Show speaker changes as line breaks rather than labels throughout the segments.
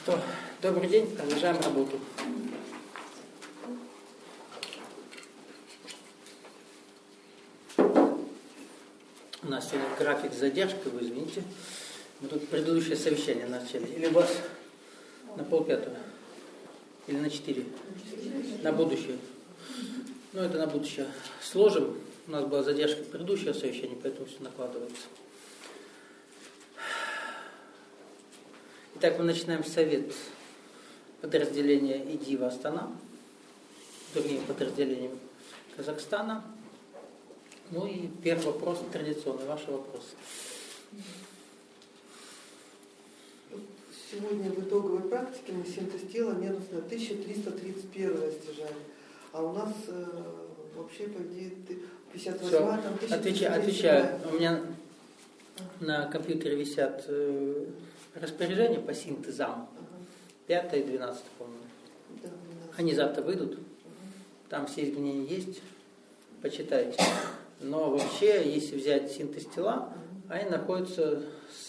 Что, добрый день, продолжаем работу. У нас сегодня график с задержкой, вы извините. Мы тут предыдущее совещание начали. Или у вас на 4:30, или на 4, на будущее. Ну, это на будущее. Сложим. У нас была задержка предыдущего совещания, поэтому все накладывается. Итак, мы начинаем совет подразделения ИДИВ Астана, другим подразделением Казахстана. Ну и первый вопрос традиционный, ваши вопросы.
Сегодня в итоговой практике мы синтез тела минусное 1331 стяжали, а у нас вообще, по идее, 58, там 1300.
Отвечаю. У меня на компьютере висят распоряжения по синтезам. 5 и 12, по-моему.
Да,
Они завтра выйдут. Там все изменения есть. Почитайте. Но вообще, если взять синтез тела, они находятся с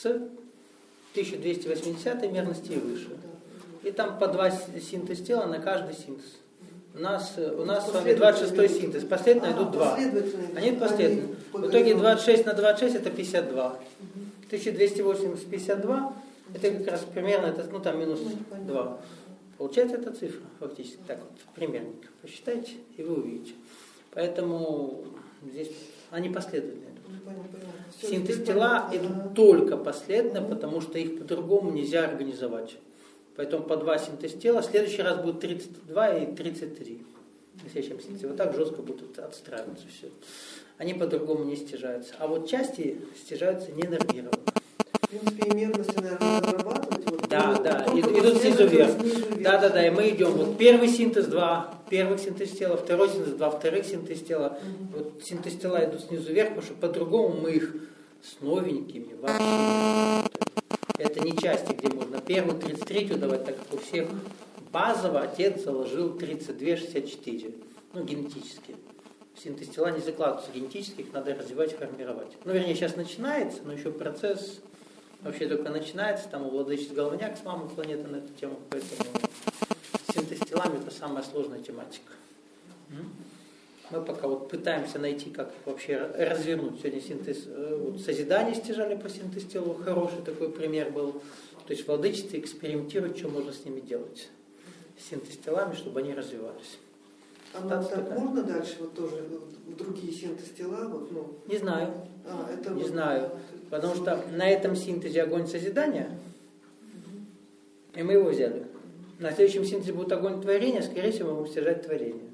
1280 мерности и выше. И там по 2 синтез тела на каждый синтез. У нас с вами 26-й синтез. Последовательно идут 2. Они последовательно. В итоге 26 на 26 это 52. 1280 52 это как раз примерно, это, там минус 2. Получается эта цифра фактически. Так вот, примерненько. Посчитайте, и вы увидите. Поэтому здесь они последовательно идут. Синтез тела идут только последовательно, потому что их по-другому нельзя организовать. Поэтому по 2 синтез тела. В следующий раз будет 32 и 33. На следующем синтезе. Вот так жестко будут отстраиваться все. Они по-другому не стяжаются. А вот части стяжаются ненормированно.
В принципе, и мерности, наверное, разрабатывать. Вот,
да. Идут снизу вверх. Да. И мы идем. Вот первый синтез 2 первых синтез тела, второй синтез 2 вторых синтез тела. Вот синтез тела идут снизу вверх, потому что по-другому мы их с новенькими вообще не работаем. Это не части, где можно первую 33-ю давать, так как у всех базово отец заложил 32-64. Генетически. Синтез тела не закладываются генетически, их надо развивать, формировать. Вернее, сейчас начинается, но еще процесс вообще только начинается. Там у Владычицы Головняк с мамой планеты на эту тему, поэтому синтез телами это самая сложная тематика. Мы пока пытаемся найти, как вообще развернуть. Сегодня синтез, созидание стяжали по синтез телу, хороший такой пример был. То есть владычицы экспериментируют, что можно с ними делать. С синтез телами, чтобы они развивались.
А нам так можно дальше тоже в другие синтез тела?
Не знаю. Не знаю. Потому что на этом синтезе огонь созидания, и мы его взяли. На следующем синтезе будет огонь творения, скорее всего, мы будем стяжать творение.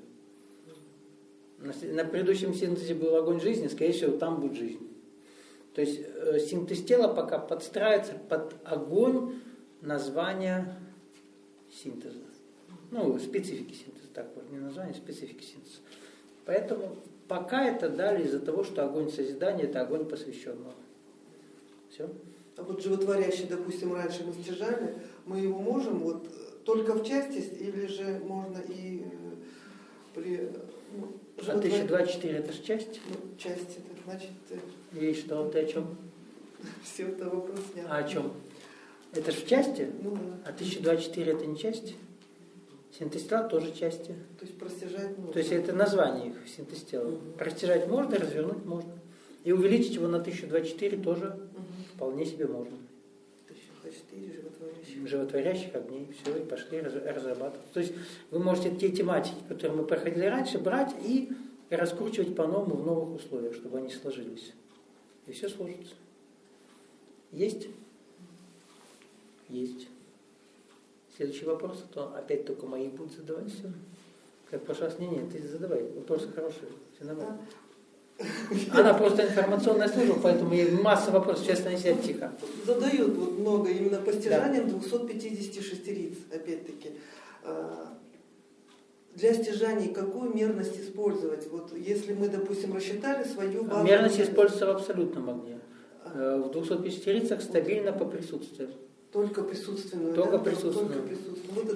На предыдущем синтезе был огонь жизни, скорее всего, там будет жизнь. То есть синтез тела пока подстраивается под огонь названия синтеза. Специфики синтеза, так вот, не название, специфики синтеза. Поэтому пока это дали из-за того, что огонь созидания это огонь посвященного. Все.
А вот животворящий, допустим, раньше мы стяжали, мы его можем только в части, или же можно и при...
А 1024 это же часть?
Часть, это значит...
И что, ты о чем?
Все, это вопрос снят.
А о чем? Это же в части?
Да.
А 1024 это не часть? Синтез тела тоже части.
То есть простяжать можно.
То есть это название их, синтез тела. Простяжать можно, развернуть можно. И увеличить его на 1024 тоже вполне себе можно.
1024 животворящих.
Животворящих огней. Все, и пошли разрабатывать. То есть вы можете те тематики, которые мы проходили раньше, брать и раскручивать по-новому в новых условиях, чтобы они сложились. И все сложится. Есть? Есть. Следующий вопрос, то опять только мои будут задавать все. Как в прошлый раз, нет, ты задавай. Вопросы хорошие, все нормально. Она просто информационная служба, поэтому ей масса вопросов, честно, не сидят тихо.
Задают много именно по стяжаниям 256 риц, опять-таки. Для стяжаний какую мерность использовать? Если мы, допустим, рассчитали свою базу...
Мерность используется в абсолютном огне. В 250 рицах стабильно по присутствию.
Только присутственную.
Только
да?
присутственную.
Только присутственную.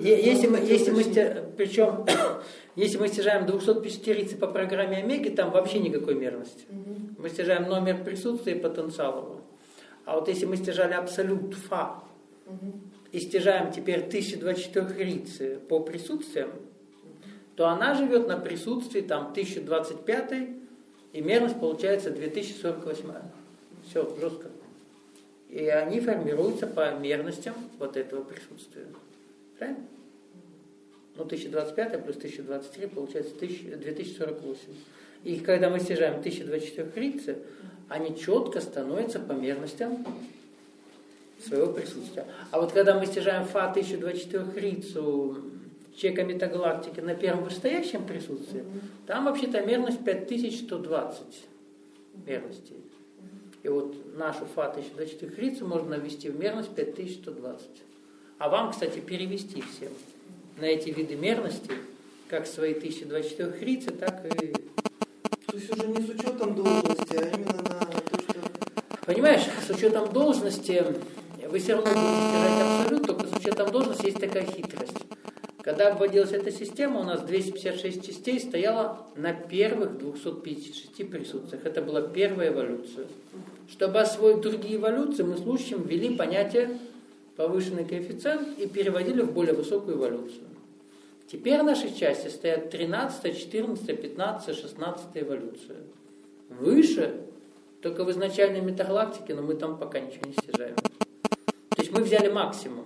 Если мы стяжаем 250 рицы по программе Омеги, там вообще никакой мерности. Мы стяжаем номер присутствия и потенциал его. А вот если мы стяжали абсолют Фа и стяжаем теперь 1024 рицы по присутствиям, то она живет на присутствии там 1025, и мерность получается 2048. Все, жестко. И они формируются по мерностям вот этого присутствия. Правильно? Ну, 1025 плюс 1023 получается 2048. И когда мы стяжаем 1024 рицы, они четко становятся по мерностям своего присутствия. А вот когда мы стяжаем Фа 1024 рицу чека метагалактики на первом вышестоящем присутствии, там вообще-то мерность 5120 мерностей. И вот нашу Фа 1024 рицу можно ввести в мерность 5120. А вам, кстати, перевести всем на эти виды мерности, как свои 1024 рицы, так и...
То есть уже не с учетом должности, а именно на то, что...
Понимаешь, с учетом должности вы все равно будете стяжать абсолют, только с учетом должности есть такая хитрость. Когда вводилась эта система, у нас 256 частей стояло на первых 256 присутствиях. Это была первая эволюция. Чтобы освоить другие эволюции, мы с Лущем ввели понятие повышенный коэффициент и переводили в более высокую эволюцию. Теперь наши части стоят 13, 14, 15, 16 эволюция. Выше, только в изначальной метагалактике, но мы там пока ничего не стяжаем. То есть мы взяли максимум.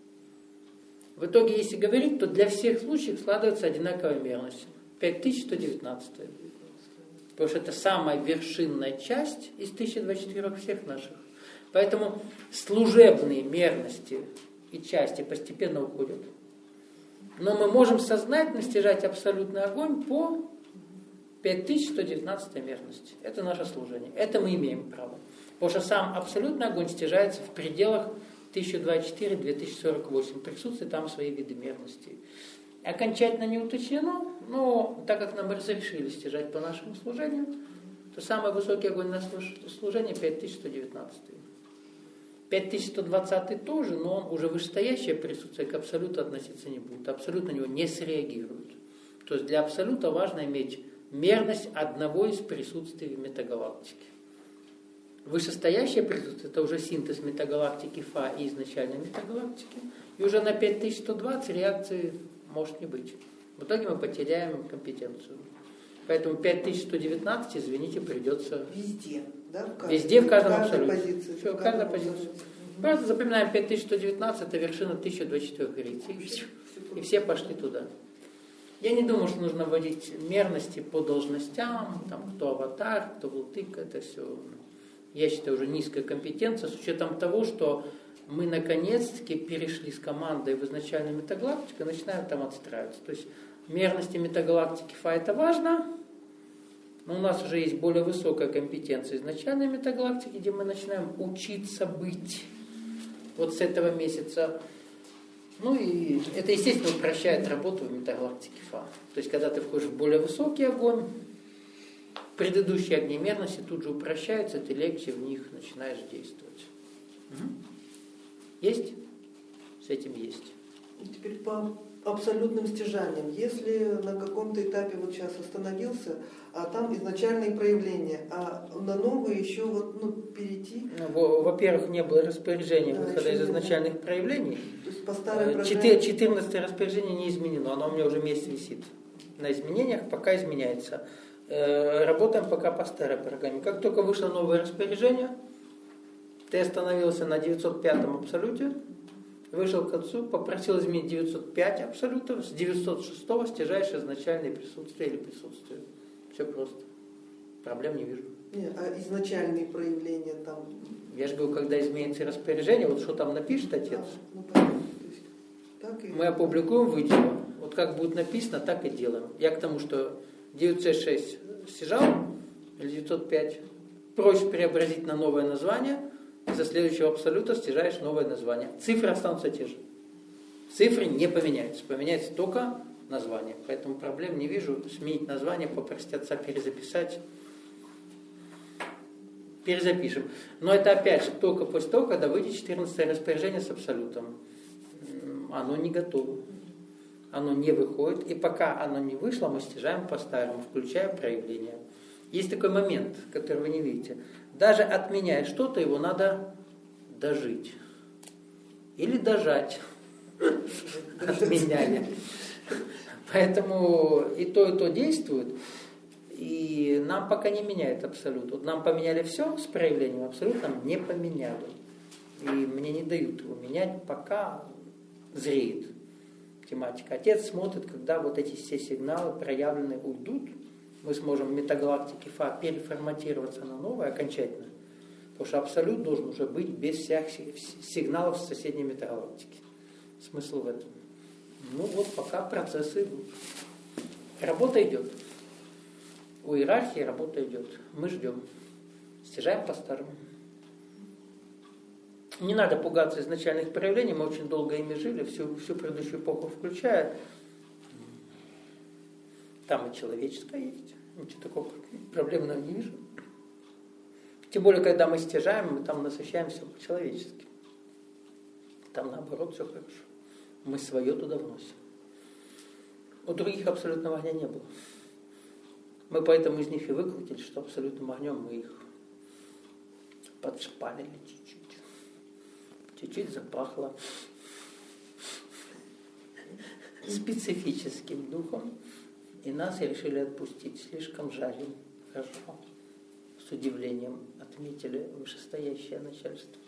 В итоге, если говорить, то для всех случаев складывается одинаковая мерность. 5119. Потому что это самая вершинная часть из 1024 всех наших. Поэтому служебные мерности и части постепенно уходят. Но мы можем сознательно стяжать абсолютный огонь по 5119 мерности. Это наше служение. Это мы имеем право. Потому что сам абсолютный огонь стяжается в пределах 1024-2048. Присутствуют там свои виды мерностей. Окончательно не уточнено, но так как нам разрешили стяжать по нашему служению, то самый высокий огонь на служение 5119. 5120 тоже, но он уже вышестоящее присутствие к абсолюту относиться не будет. Абсолют на него не среагирует. То есть для абсолюта важно иметь мерность одного из присутствий в метагалактике. Вышестоящее присутствие — это уже синтез метагалактики Фа и изначальной метагалактики. И уже на 5120 реакции может не быть. В итоге мы потеряем компетенцию. Поэтому 5119, извините, придется...
Везде, да?
Везде, в каждом абсолюте.
Позиции.
Все, в каждой позиции. Просто запоминаем 5119, это вершина 1024 рицы. И все пошли туда. Я не думаю, что нужно вводить мерности по должностям, там, кто аватар, кто вултык, это все, я считаю, уже низкая компетенция, с учетом того, что мы наконец-таки перешли с командой в изначальную метагалактику и начинаем там отстраиваться. То есть мерности метагалактики Фа это важно, но у нас уже есть более высокая компетенция изначальной метагалактики, где мы начинаем учиться быть вот с этого месяца. Ну и это, естественно, упрощает работу в метагалактике Фа. То есть, когда ты входишь в более высокий огонь, предыдущие огни мерности тут же упрощаются, ты легче в них начинаешь действовать. Угу. Есть? С этим есть.
Теперь по абсолютным стяжаниям. Если на каком-то этапе вот сейчас остановился, а там изначальные проявления, а на новые еще вот, перейти?
Во-первых, не было распоряжения выхода из изначальных проявлений.
То есть по старой программе...
14 распоряжение не изменено, оно у меня уже месяц висит на изменениях, пока изменяется. Работаем пока по старой программе. Как только вышло новое распоряжение, ты остановился на 905-м абсолюте, вышел к отцу, попросил изменить 905 абсолютов, с 906-го стяжаешь изначальное присутствие или присутствие. Все просто. Проблем не вижу.
Нет, а изначальные проявления там...
Я же говорю, когда изменится распоряжение, вот что там напишет отец, мы опубликуем видео. Вот как будет написано, так и делаем. Я к тому, что 906 стяжал, или 905, проще преобразить на новое название, из-за следующего абсолюта стяжаешь новое название. Цифры останутся те же. Цифры не поменяются. Поменяется только название. Поэтому проблем не вижу. Сменить название, попросить отца перезаписать. Перезапишем. Но это опять же только после того, когда выйдет 14 распоряжение с абсолютом. Оно не готово. Оно не выходит. И пока оно не вышло, мы стяжаем по-старому, включая проявление. Есть такой момент, который вы не видите. Даже отменяя что-то, его надо дожить. или дожать. Отменяли. Поэтому и то действует. И нам пока не меняет абсолют. Вот нам поменяли все с проявлением, абсолют нам не поменяли. И мне не дают его менять, пока зреет тематика. Отец смотрит, когда вот эти все сигналы проявленные уйдут, мы сможем в метагалактике Фа переформатироваться на новое окончательно. Потому что абсолют должен уже быть без всех сигналов с соседней метагалактики. Смысл в этом. Ну вот пока процессы идут. Работа идет. У иерархии работа идет. Мы ждем. Стяжаем по-старому. Не надо пугаться изначальных проявлений. Мы очень долго ими жили, всю предыдущую эпоху включая. Там и человеческое есть. Ничего такого проблемного не вижу. Тем более, когда мы стяжаем, мы там насыщаем все по-человечески. Там наоборот все хорошо. Мы свое туда вносим. У других абсолютного огня не было. Мы поэтому из них и выкрутили, что абсолютным огнем мы их подшпалили чуть-чуть. Чуть-чуть запахло специфическим духом. И нас решили отпустить. Слишком жарим. Хорошо. С удивлением отметили вышестоящее начальство.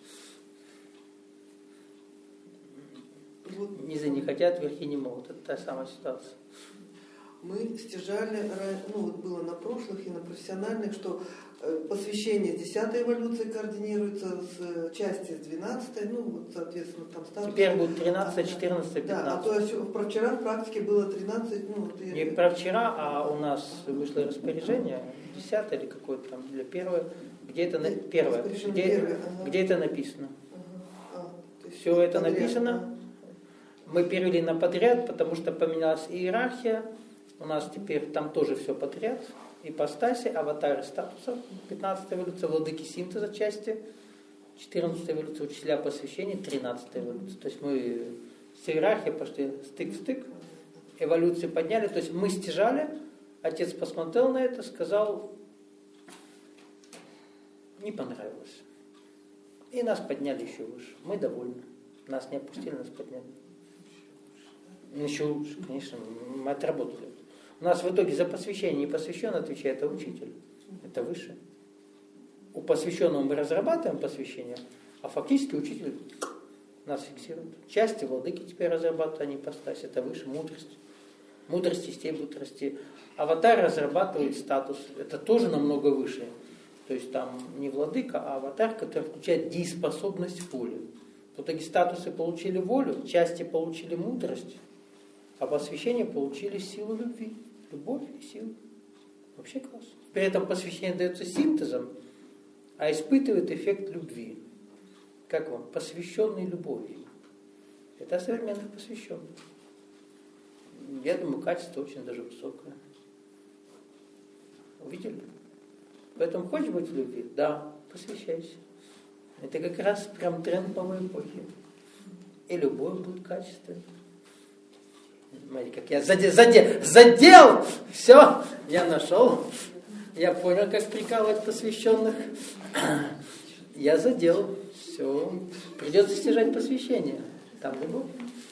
Низы не хотят, верхи не могут. Это та самая ситуация.
Мы стяжали, ну вот было на прошлых и на профессиональных, что посвящение с 10-й эволюции координируется с части с 12-й, ну вот соответственно там статус.
Теперь будет 13, 14, 15.
Да, а то есть про вчера в практике было 13, ну вот
не про вчера, а у нас вышло распоряжение, 10 или какое-то там, или первое, где это первое, где это написано. Все это
подряд,
написано. Мы перевели на подряд, потому что поменялась иерархия. У нас теперь там тоже все подряд. Ипостаси, аватары статусов, 15-я эволюция, владыки синтеза части, 14-я эволюция, учителя посвящения, 13-я эволюция. То есть мы с иерархией пошли стык в стык, эволюцию подняли. То есть мы стяжали, отец посмотрел на это, сказал, не понравилось. И нас подняли еще выше. Мы довольны. Нас не опустили, нас подняли. Еще лучше, конечно, мы отработали. У нас в итоге за посвящение и посвященный отвечает учитель. Это выше. У посвященного мы разрабатываем посвящение, а фактически учитель нас фиксирует. Части владыки теперь разрабатывают, а не ипостась. Это выше мудрость. Мудрость частей будет расти. Аватар разрабатывает статус. Это тоже намного выше. То есть там не владыка, а аватар, который включает дееспособность воли. В итоге статусы получили волю, части получили мудрость, а посвящение получили силу любви. Любовь и сила. Вообще класс. При этом посвящение дается синтезом, а испытывает эффект любви. Как вам? Посвященный любовью. Это современных посвященных. Я думаю, качество очень даже высокое. Увидели? Поэтому хочешь быть в любви? Да, посвящайся. Это как раз прям тренд новой эпохи. И любовь будет качественной. Смотрите, как я задел! Все, я нашел. Я понял, как прикалывать посвященных. Я задел. Все. Придется стяжать посвящение. Там любовь.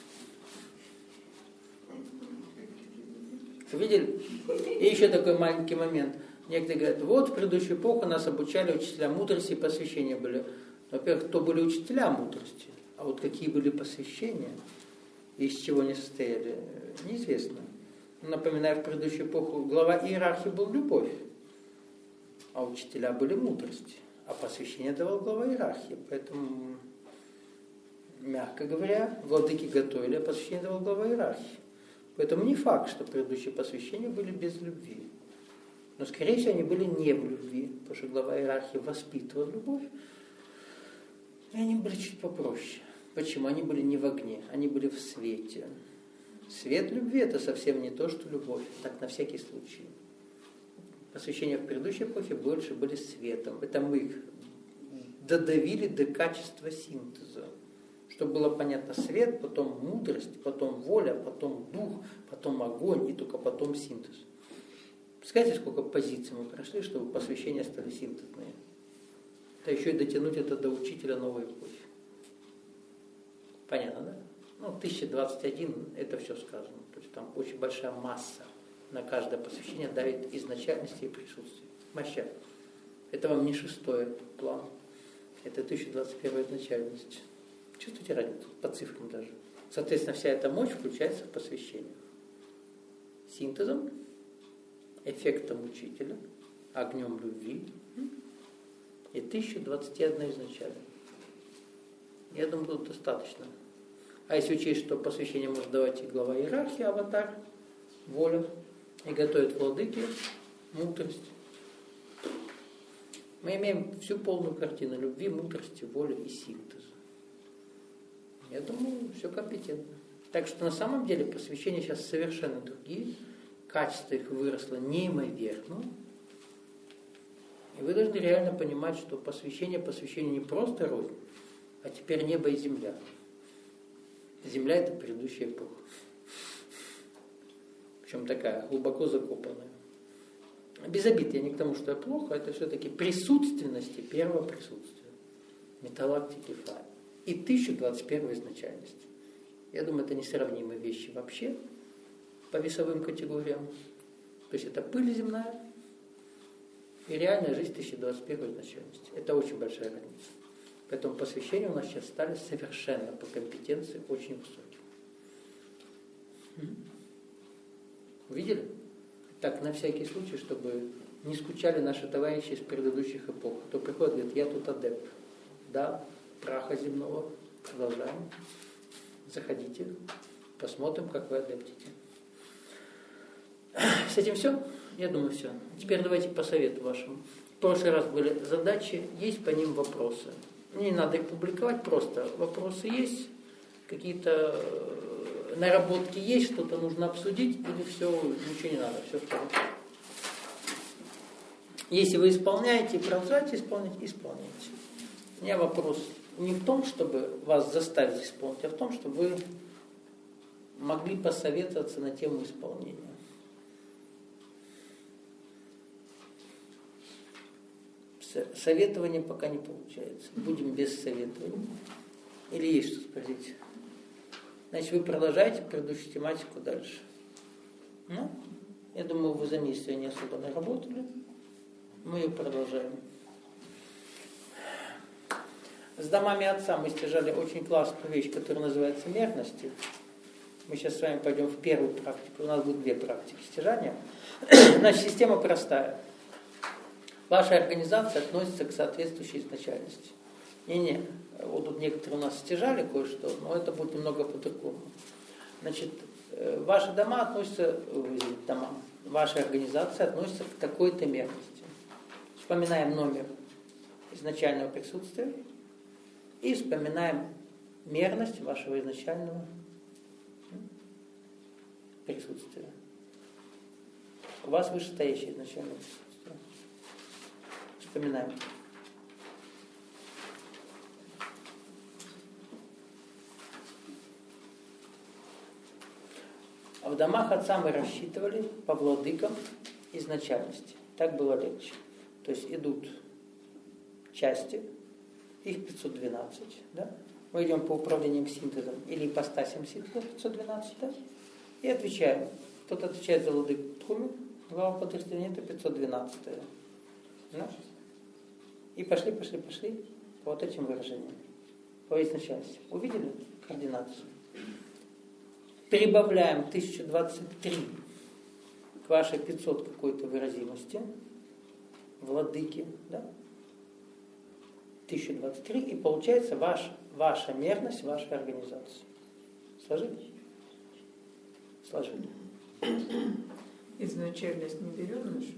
Видели? И еще такой маленький момент. Некоторые говорят, вот в предыдущую эпоху нас обучали учителя мудрости и посвящения были. Во-первых, кто были учителя мудрости, а вот какие были посвящения, и из чего они состояли, неизвестно. Напоминаю, в предыдущую эпоху глава иерархии был любовь, а учителя были мудрости, а посвящение давал глава иерархии. Поэтому, мягко говоря, владыки готовили, а посвящение давал глава иерархии. Поэтому не факт, что предыдущие посвящения были без любви. Но, скорее всего, они были не в любви, потому что глава иерархии воспитывал любовь, и они были чуть попроще. Почему? Они были не в огне, они были в свете. Свет любви – это совсем не то, что любовь. Так на всякий случай. Посвящения в предыдущей эпохе больше были светом. Это мы их додавили до качества синтеза. Чтобы было понятно свет, потом мудрость, потом воля, потом дух, потом огонь и только потом синтез. Представляете, сколько позиций мы прошли, чтобы посвящения стали синтезные. Это еще и дотянуть это до учителя новой эпохи. Понятно, да? Ну, 1021 это все сказано. То есть там очень большая масса на каждое посвящение давит изначальности и присутствия. Моща. Это вам не 6-й план. Это 1021 изначальность. Чувствуете разницу? По цифрам даже. Соответственно, вся эта мощь включается в посвящение. Синтезом, эффектом учителя, огнем любви и 1021 изначально. Я думаю, тут достаточно. А если учесть, что посвящение может давать и глава иерархии, аватар, воля, и готовит владыки, мудрость. Мы имеем всю полную картину любви, мудрости, воли и синтеза. Я думаю, все компетентно. Так что на самом деле посвящения сейчас совершенно другие. Качество их выросло неимоверно. И вы должны реально понимать, что посвящение не просто рознь, а теперь небо и земля. Земля – это предыдущая эпоха. Причем такая, глубоко закопанная. Без обид, я не к тому, что я плохо, это все-таки присутственности первого присутствия. Металлактики фай. И 1021 изначальность. Я думаю, это несравнимые вещи вообще по весовым категориям. То есть это пыль земная и реальная жизнь 1021 изначальности. Это очень большая разница. Поэтому посвящения у нас сейчас стали совершенно по компетенции очень высокими. Увидели? Так, на всякий случай, чтобы не скучали наши товарищи из предыдущих эпох. Кто приходит, говорит, я тут адепт. Да, праха земного. Продолжаем. Заходите, посмотрим, как вы адептите. С этим все? Я думаю, все. Теперь давайте по совету вашему. В прошлый раз были задачи, есть по ним вопросы. Не надо их публиковать, просто вопросы есть, какие-то наработки есть, что-то нужно обсудить, или все, ничего не надо, все в порядке. Если вы исполняете, продолжаете исполнять, исполняйте. У меня вопрос не в том, чтобы вас заставить исполнить, а в том, чтобы вы могли посоветоваться на тему исполнения. Советование пока не получается. Будем без советования. Или есть что спросить? Значит, вы продолжаете предыдущую тематику дальше. Ну, я думаю, вы за месяц не особо наработали. Мы ее продолжаем. С домами отца мы стяжали очень классную вещь, которая называется мерности. Мы сейчас с вами пойдем в первую практику. У нас будет 2 практики стяжания. Значит, система простая. Ваша организация относится к соответствующей изначальности. Не-не, вот тут некоторые у нас стяжали кое-что, но это будет немного по-другому. Значит, ваши дома относятся, ваша организация относится к такой-то мерности. Вспоминаем номер изначального присутствия и вспоминаем мерность вашего изначального присутствия. У вас вышестоящее изначальное присутствие. Вспоминаем. А в домах отца мы рассчитывали по владыкам изначальности. Так было легче. То есть идут части, их 512, да? Мы идем по управлениям синтезом или ипостасям синтеза 512, да? И отвечаем. Кто-то отвечает за владыку Тхуми, глава подразделения, это 512. Да? И пошли по вот этим выражениям. По изначальности. Увидели координацию? Прибавляем 1023 к вашей 500 какой-то выразимости, владыки, да? 1023, и получается ваша мерность, вашей организации. Сложили? Сложили.
Изначальность не берем нашу?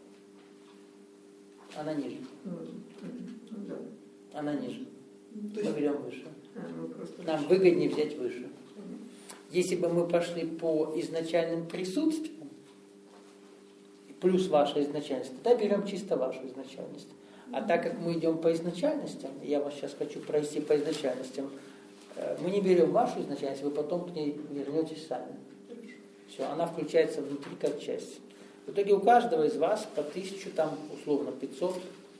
Она ниже.
Ну, да.
Она ниже. Мы берем выше. Нам
выше.
выгоднее взять выше. Если бы мы пошли по изначальным присутствиям, плюс ваша изначальность, тогда берем чисто вашу изначальность. А так как мы идем по изначальностям, я вас сейчас хочу провести по изначальностям, мы не берем вашу изначальность, вы потом к ней вернетесь сами. Все, она включается внутри как часть. В итоге у каждого из вас по 1000, там условно 500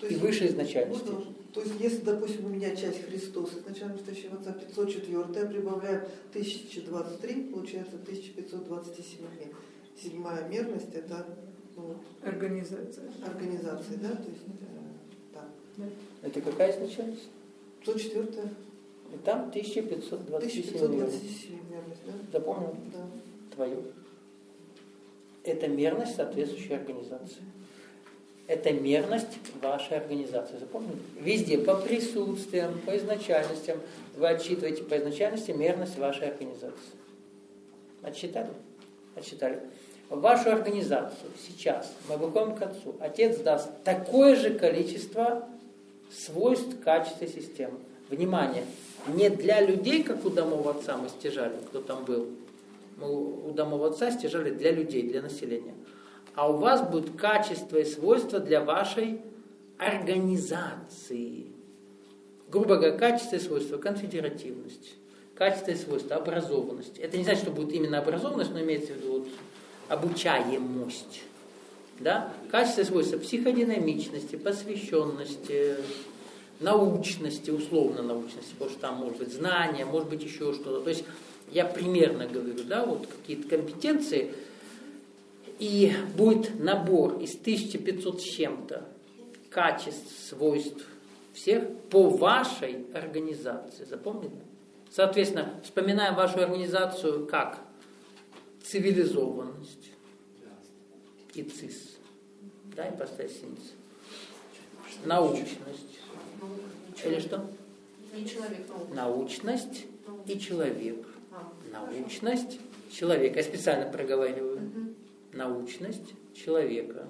и выше изначальности.
То есть, если, допустим, у меня часть Христос, изначально стоящего Отца 504, прибавляем 1023, получается 1527 мер. Седьмая мерность это
Организация.
Организация, да? То есть, да.
Это какая изначальность?
504.
И там 1527
1527 мерность, да?
Запомнил?
Да.
Твою. Это мерность соответствующей организации. Это мерность вашей организации. Запомнили? Везде по присутствиям, по изначальностям вы отсчитываете по изначальности мерность вашей организации. Отсчитали? Отсчитали. В вашу организацию сейчас мы выходим к концу. Отец даст такое же количество свойств, качеств и систем. Внимание! Не для людей, как у домов отца мы стяжали, кто там был. Мы у домов отца стяжали для людей, для населения. А у вас будут качества и свойства для вашей организации. Грубо говоря, качество и свойства, конфедеративность, качество и свойства, образованность. Это не значит, что будет именно образованность, но имеется в виду вот обучаемость. Да? Качество и свойства психодинамичности, посвященности, научности, условно научности, потому что там может быть знания, может быть еще что-то. То есть я примерно говорю, да, вот какие-то компетенции, и будет набор из 1500 с чем-то качеств, свойств всех по вашей организации. Запомнили? Соответственно, вспоминаем вашу организацию как цивилизованность и цис. Да, и поставить синтез. Научность. Или что?
Не человек,
научность и человек. Научность человека. Я специально проговариваю. Научность человека.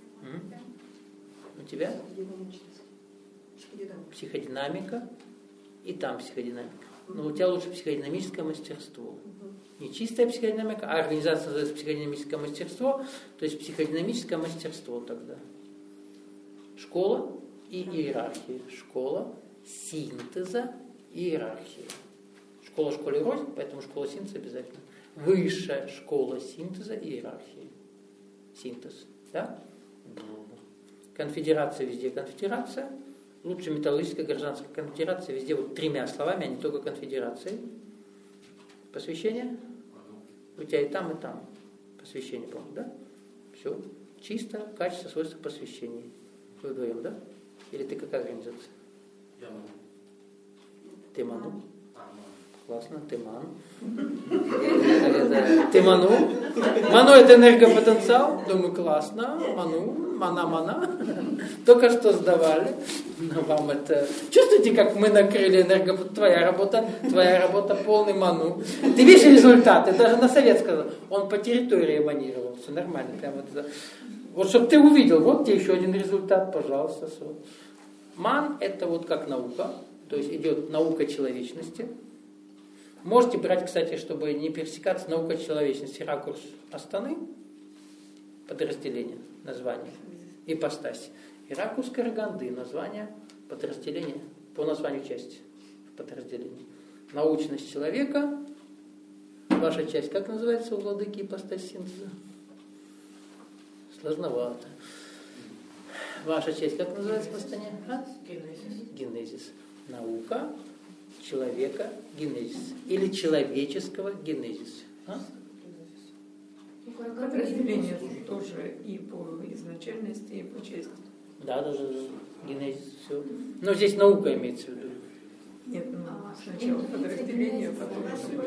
У тебя? Психодинамика. И там психодинамика. Но у тебя лучше психодинамическое мастерство. Не чистая психодинамика, а организация называется психодинамическое мастерство. То есть психодинамическое мастерство тогда. Школа и иерархия. Школа синтеза и иерархии. Школа школе рознь, поэтому школа синтеза обязательно. Высшая школа синтеза и иерархии. Синтез. Да? Конфедерация везде конфедерация. Лучше металлургическая гражданская конфедерация. Везде вот тремя словами, а не только конфедерацией. Посвящение? У тебя и там. Посвящение, по-моему, да? Все. Чисто, качество, свойства посвящения. Вы вдвоем, да? Или ты какая организация?
Я Ману.
Ты Ману?
Ману.
Классно, ты Ману. Ты Ману? Ману это энергопотенциал. Думаю, классно. Ману, мана. Только что сдавали. Вам это... Чувствуете, как мы накрыли энергопотенциал? Твоя работа полный Ману. Ты видишь результаты? Даже на совет сказал. Он по территории эманировал. Все нормально. Прямо это... Вот чтобы ты увидел, вот тебе еще один результат, пожалуйста. Ман это вот как наука, то есть идет наука человечности. Можете брать, кстати, чтобы не пересекаться, наука человечности, ракурс Астаны, подразделение, название, ипостась. И ракурс Караганды, название, подразделение, по названию части в подразделении. Научность человека, ваша часть, как называется у владыки ипостась синтеза? Сложновато. Ваша часть, как называется в Астане? Генезис. Наука человека генезис. Или человеческого генезиса.
Подразделение тоже и по изначальности, и по части.
Да, даже генезис. Все. Но здесь наука имеется в виду.
Нет, сначала подразделение, потом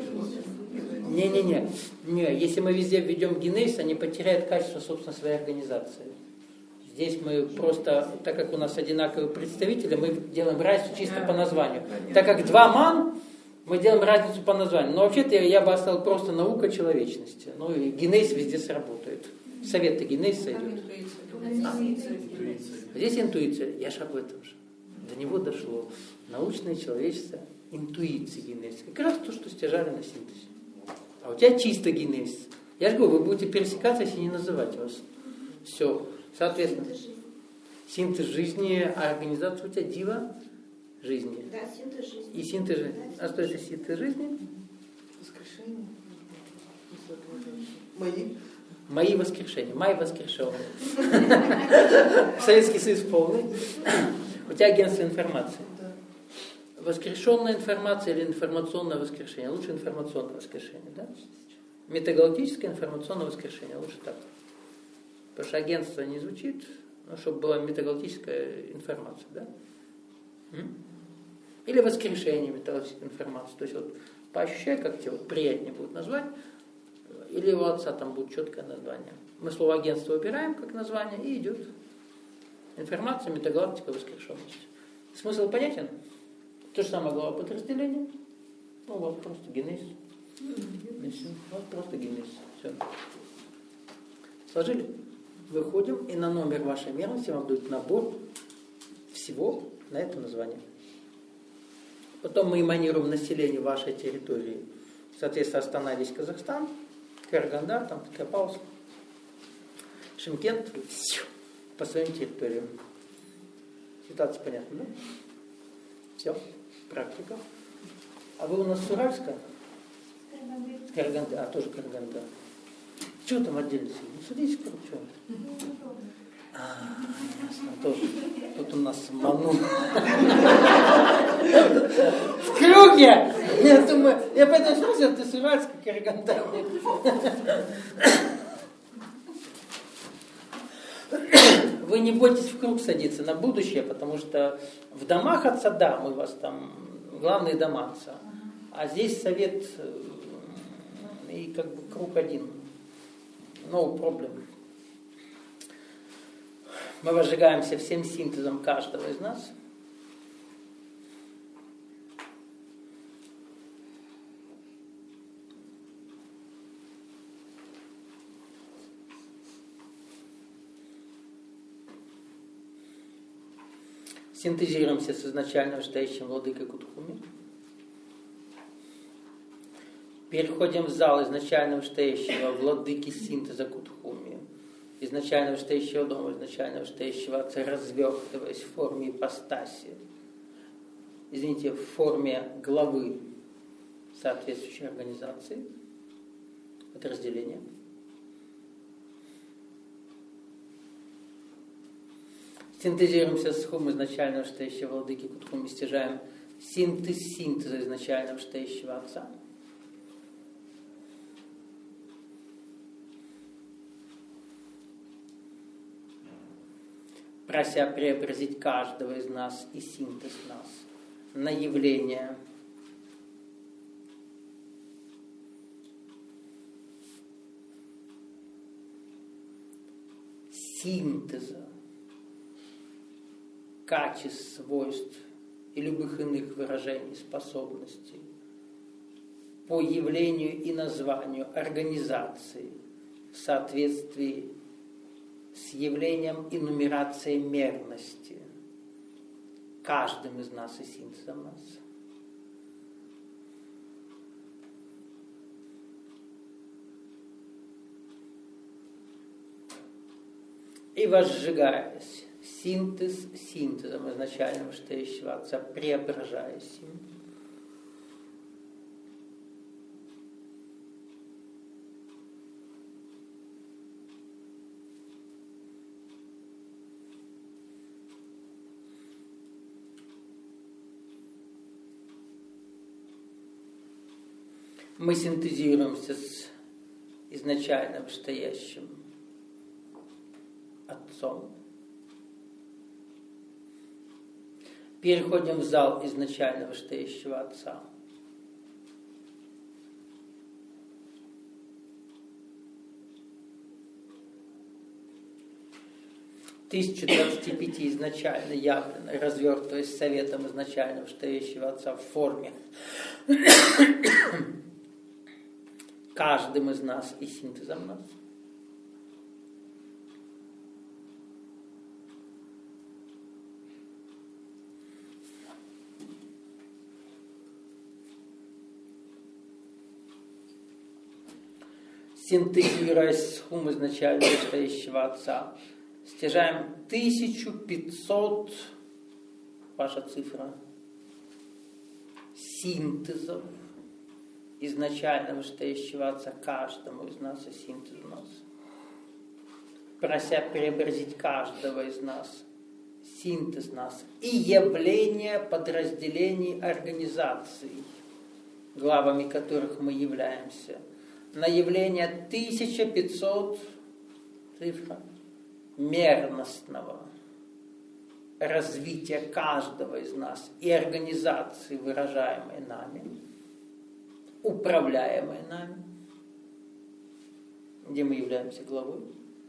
Не, если мы везде введем генезис, они потеряют качество, собственно, своей организации. Здесь мы просто, так как у нас одинаковые представители, мы делаем разницу чисто по названию. Так как два ман, мы делаем разницу по названию. Но вообще-то я бы оставил просто наука человечности. Ну и генезис везде сработает. Совет-то генезис сойдет. Здесь интуиция. Я же об этом же. До него дошло. Научное человечество, интуиция генезис. Как раз то, что стяжали на синтезе. А у тебя чисто генезис. Я же говорю, вы будете пересекаться, если не называть вас. Все. Соответственно, синтез жизни, а организация у тебя дива жизни.
Да, синтез жизни.
И синтез жизни. А что это синтез жизни?
Воскрешение. Мои.
Мои воскрешения. Май воскрешенный. Советский Союз полный. У тебя агентство информации.
Да.
Воскрешенная информация или информационное воскрешение? Лучше информационное воскрешение, да? Метагалактическое информационное воскрешение. Лучше так. Потому что агентство не звучит, но чтобы была метагалактическая информация, да? Или воскрешение метагалактической информации. То есть вот поощущай, как тебе вот приятнее будет назвать, или у отца там будет четкое название. Мы слово агентство выбираем как название, и идет информация, метагалактика, воскрешенность. Смысл понятен? То же самое глава подразделения. Ну, вот просто генез. Вот просто генез. Все. Сложили? Выходим, и на номер вашей мерности вам дают набор всего на это название. Потом мы эманируем население вашей территории. Соответственно, Астана, весь Казахстан, Карагандар, там Петропавловск, Шымкент, по своим территориям. Ситуация понятна, да? Все, практика. А вы у нас с Уральска? С Караганда, тоже Караганда. Чего там отдельно сидите? Ну, садитесь, что? Ясно, тоже. Тут у нас ману. В круге! Я думаю, я поэтому спросил, ты с Уральска, Караганда? Вы не бойтесь в круг садиться на будущее, потому что в домах отца, да, мы вас там, главные дома отца. А здесь совет и как бы круг один. No problem. Мы возжигаемся всем синтезом каждого из нас. Синтезируемся с изначально вышестоящим владыкой Кутхуми. Переходим в зал изначально вышестоящего владыки синтеза Кутхуми. Изначально вышестоящего дома, изначально вышестоящего отца, развертываясь в форме ипостаси. Извините, в форме главы соответствующей организации, подразделения. Синтезируемся с хум изначально вышестоящего владыки Кутхуми, стяжаем синтез синтеза изначально вышестоящего отца. Прося преобразить каждого из нас и синтез нас на явление синтеза качеств, свойств и любых иных выражений, способностей по явлению и названию организации в соответствии с явлением и нумерацией мерности каждым из нас и синтезом нас. И возжигаясь синтез синтезом изначально вышестоящего отца, преображаясь им, мы синтезируемся с изначально вышестоящим Отцом. Переходим в зал изначально вышестоящего Отца. В 1025 изначально явлено, развертываясь советом изначально вышестоящего Отца в форме каждым из нас и синтезом нас. Синтезируясь с хум изначально вышестоящего Отца, стяжаем 1500, ваша цифра, синтезов изначально вышестоящего Отца каждому из нас и синтезу нас. прося преобразить каждого из нас, синтез нас и явление подразделений организаций, главами которых мы являемся, на явление 1500 цифра мерностного развития каждого из нас и организации, выражаемой нами, управляемой нами, где мы являемся главой.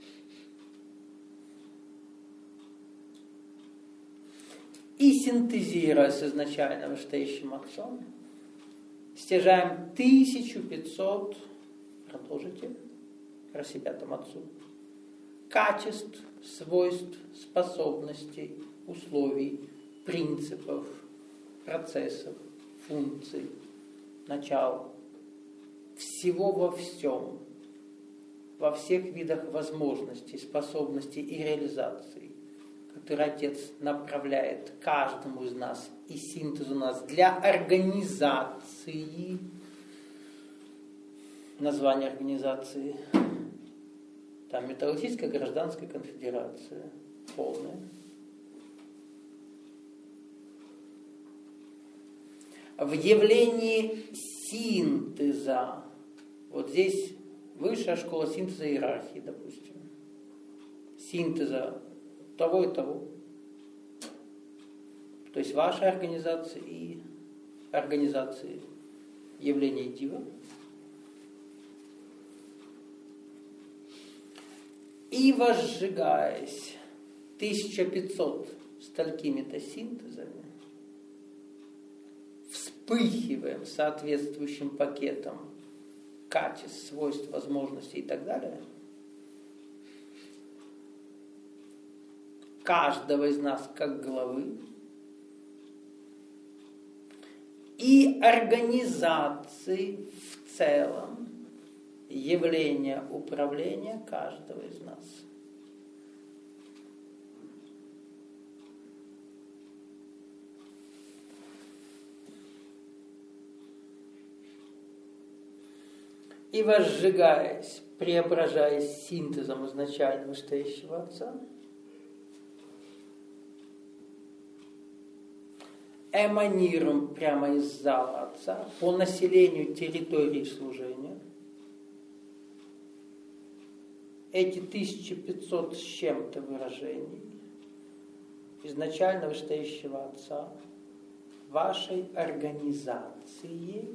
И синтезируя с изначально вышестоящим отцом, стяжаем 1500, продолжите, про себя там отцу, качеств, свойств, способностей, условий, принципов, процессов, функций, начал, всего во всем, во всех видах возможностей, способностей и реализаций, который Отец направляет каждому из нас и синтезу нас для организации. Название организации. Там Металлургическая гражданская конфедерация. Полная. В явлении синтеза. Вот здесь высшая школа синтеза и иерархии, допустим. Синтеза того и того. То есть вашей организации и организации явления Дива. И возжигаясь 1500 столькими-то синтезами, вспыхиваем соответствующим пакетом качеств, свойств, возможностей и так далее, каждого из нас как главы и организации в целом явления управления каждого из нас. И возжигаясь, преображаясь синтезом изначально вышестоящего Отца, эманируем прямо из зала Отца по населению территории служения. Эти 1500 с чем-то выражений изначально вышестоящего Отца вашей организацией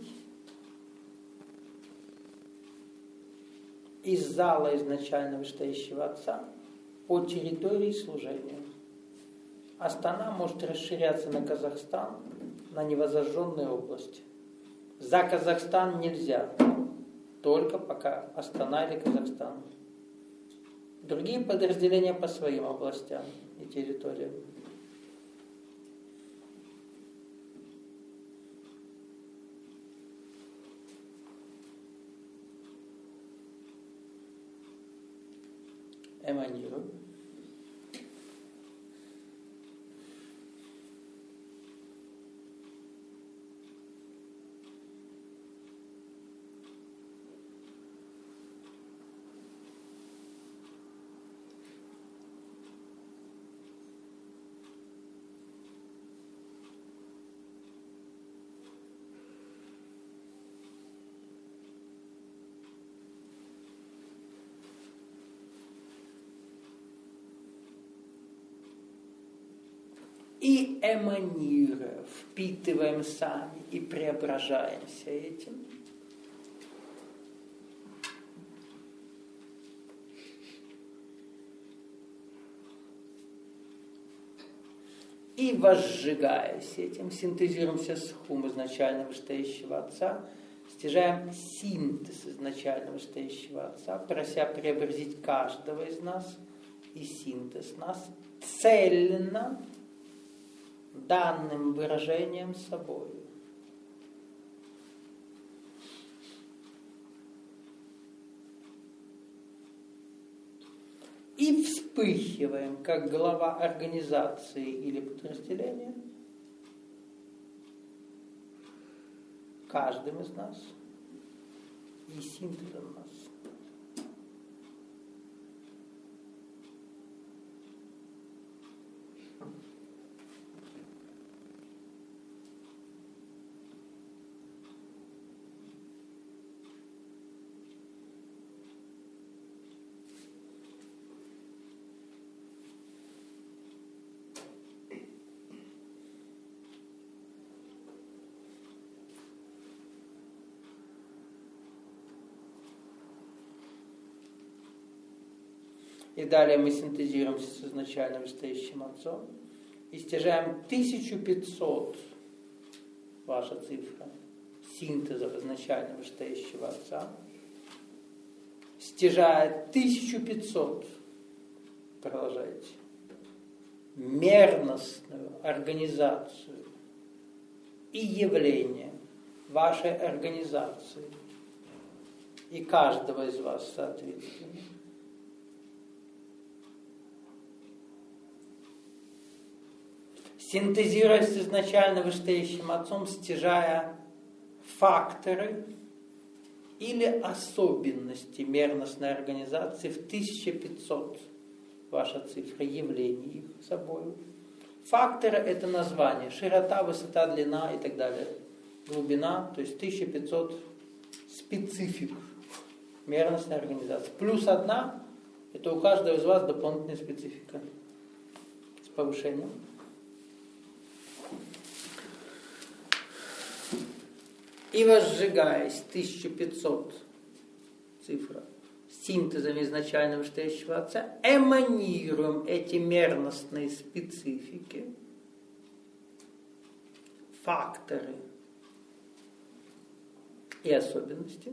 из зала изначально вышестоящего Отца по территории служения. Астана может расширяться на Казахстан, на невозожженные области. За Казахстан нельзя, только пока Астана или Казахстан. Другие подразделения по своим областям и территориям. Эманируем. И эманируя, впитываем сами и преображаемся этим. И возжигаясь этим, синтезируемся с хум изначально вышестоящего Отца, стяжаем синтез изначально вышестоящего Отца, прося преобразить каждого из нас и синтез нас цельно данным выражением собой. И вспыхиваем, как глава организации или подразделения, каждым из нас и синтезом нас. И далее мы синтезируемся с изначально вышестоящим Отцом. И стяжаем 1500, ваша цифра, синтезов изначально вышестоящего Отца. Стяжая 1500, продолжайте, мерностную организацию и явление вашей организации и каждого из вас соответственно. Синтезируясь с изначально вышестоящим Отцом, стяжая факторы или особенности мерностной организации в 1500, ваша цифра, явлений их собой. Факторы – это название, широта, высота, длина и так далее. Глубина, то есть 1500 специфик мерностной организации. Плюс одна – это у каждого из вас дополнительная специфика с повышением. И возжигаясь 1500, цифра, синтезом изначально вышестоящего Отца, эманируем эти мерностные специфики, факторы и особенности.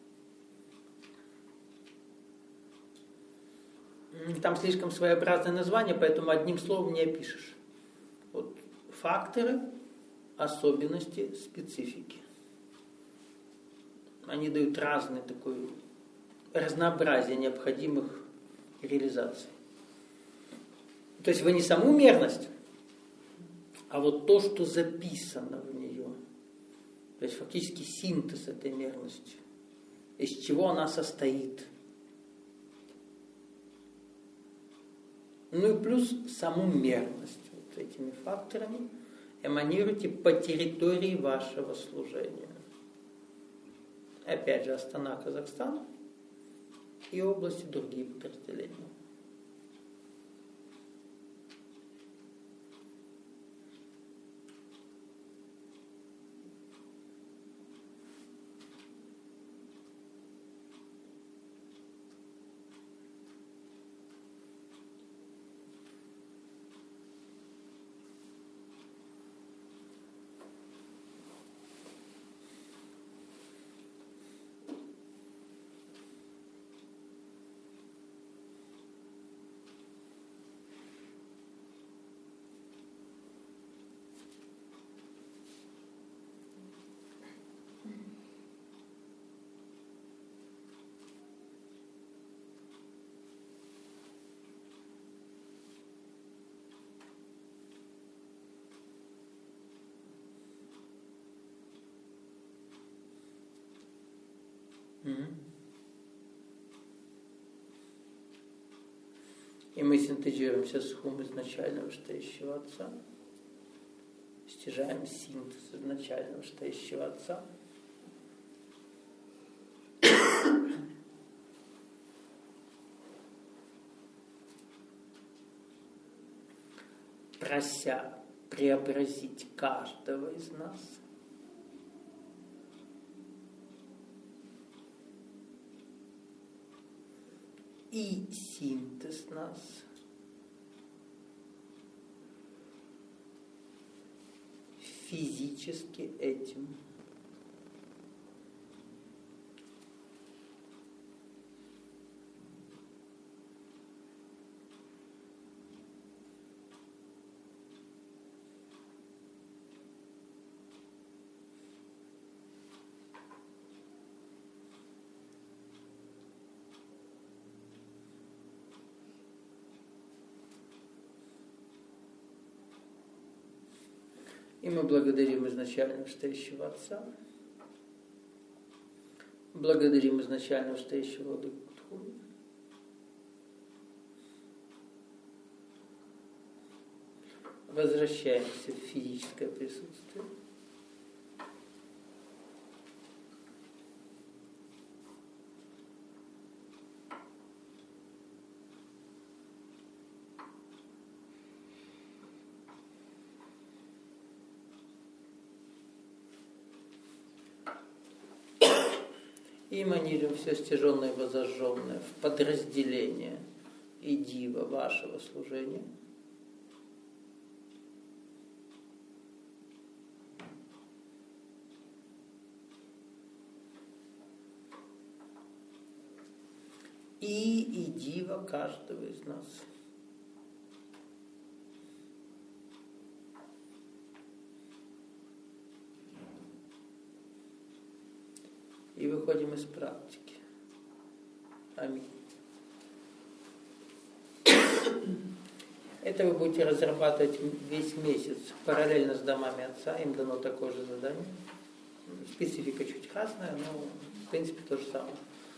Там слишком своеобразное название, поэтому одним словом не опишешь. Вот факторы, особенности, специфики. Они дают разное такое разнообразие необходимых реализаций. То есть вы не саму мерность, а вот то, что записано в нее. То есть фактически синтез этой мерности. Из чего она состоит. Ну и плюс саму мерность. Вот этими факторами эманируйте по территории вашего служения. Опять же, Астана, Казахстан и области другие подразделения. И мы синтезируемся с хум изначально вышестоящего Отца, стяжаем синтез изначально вышестоящего Отца, прося преобразить каждого из нас и синтез нас физически этим. И мы благодарим изначально вышестоящего Отца, благодарим изначально вышестоящего Духу, возвращаемся в физическое присутствие. И эманируем все стяженное и возожженное в подразделение и дива вашего служения. И дива каждого из нас. И выходим из практики. Аминь. Это вы будете разрабатывать весь месяц параллельно с домами отца. Им дано такое же задание. Специфика чуть разная, но в принципе то же самое.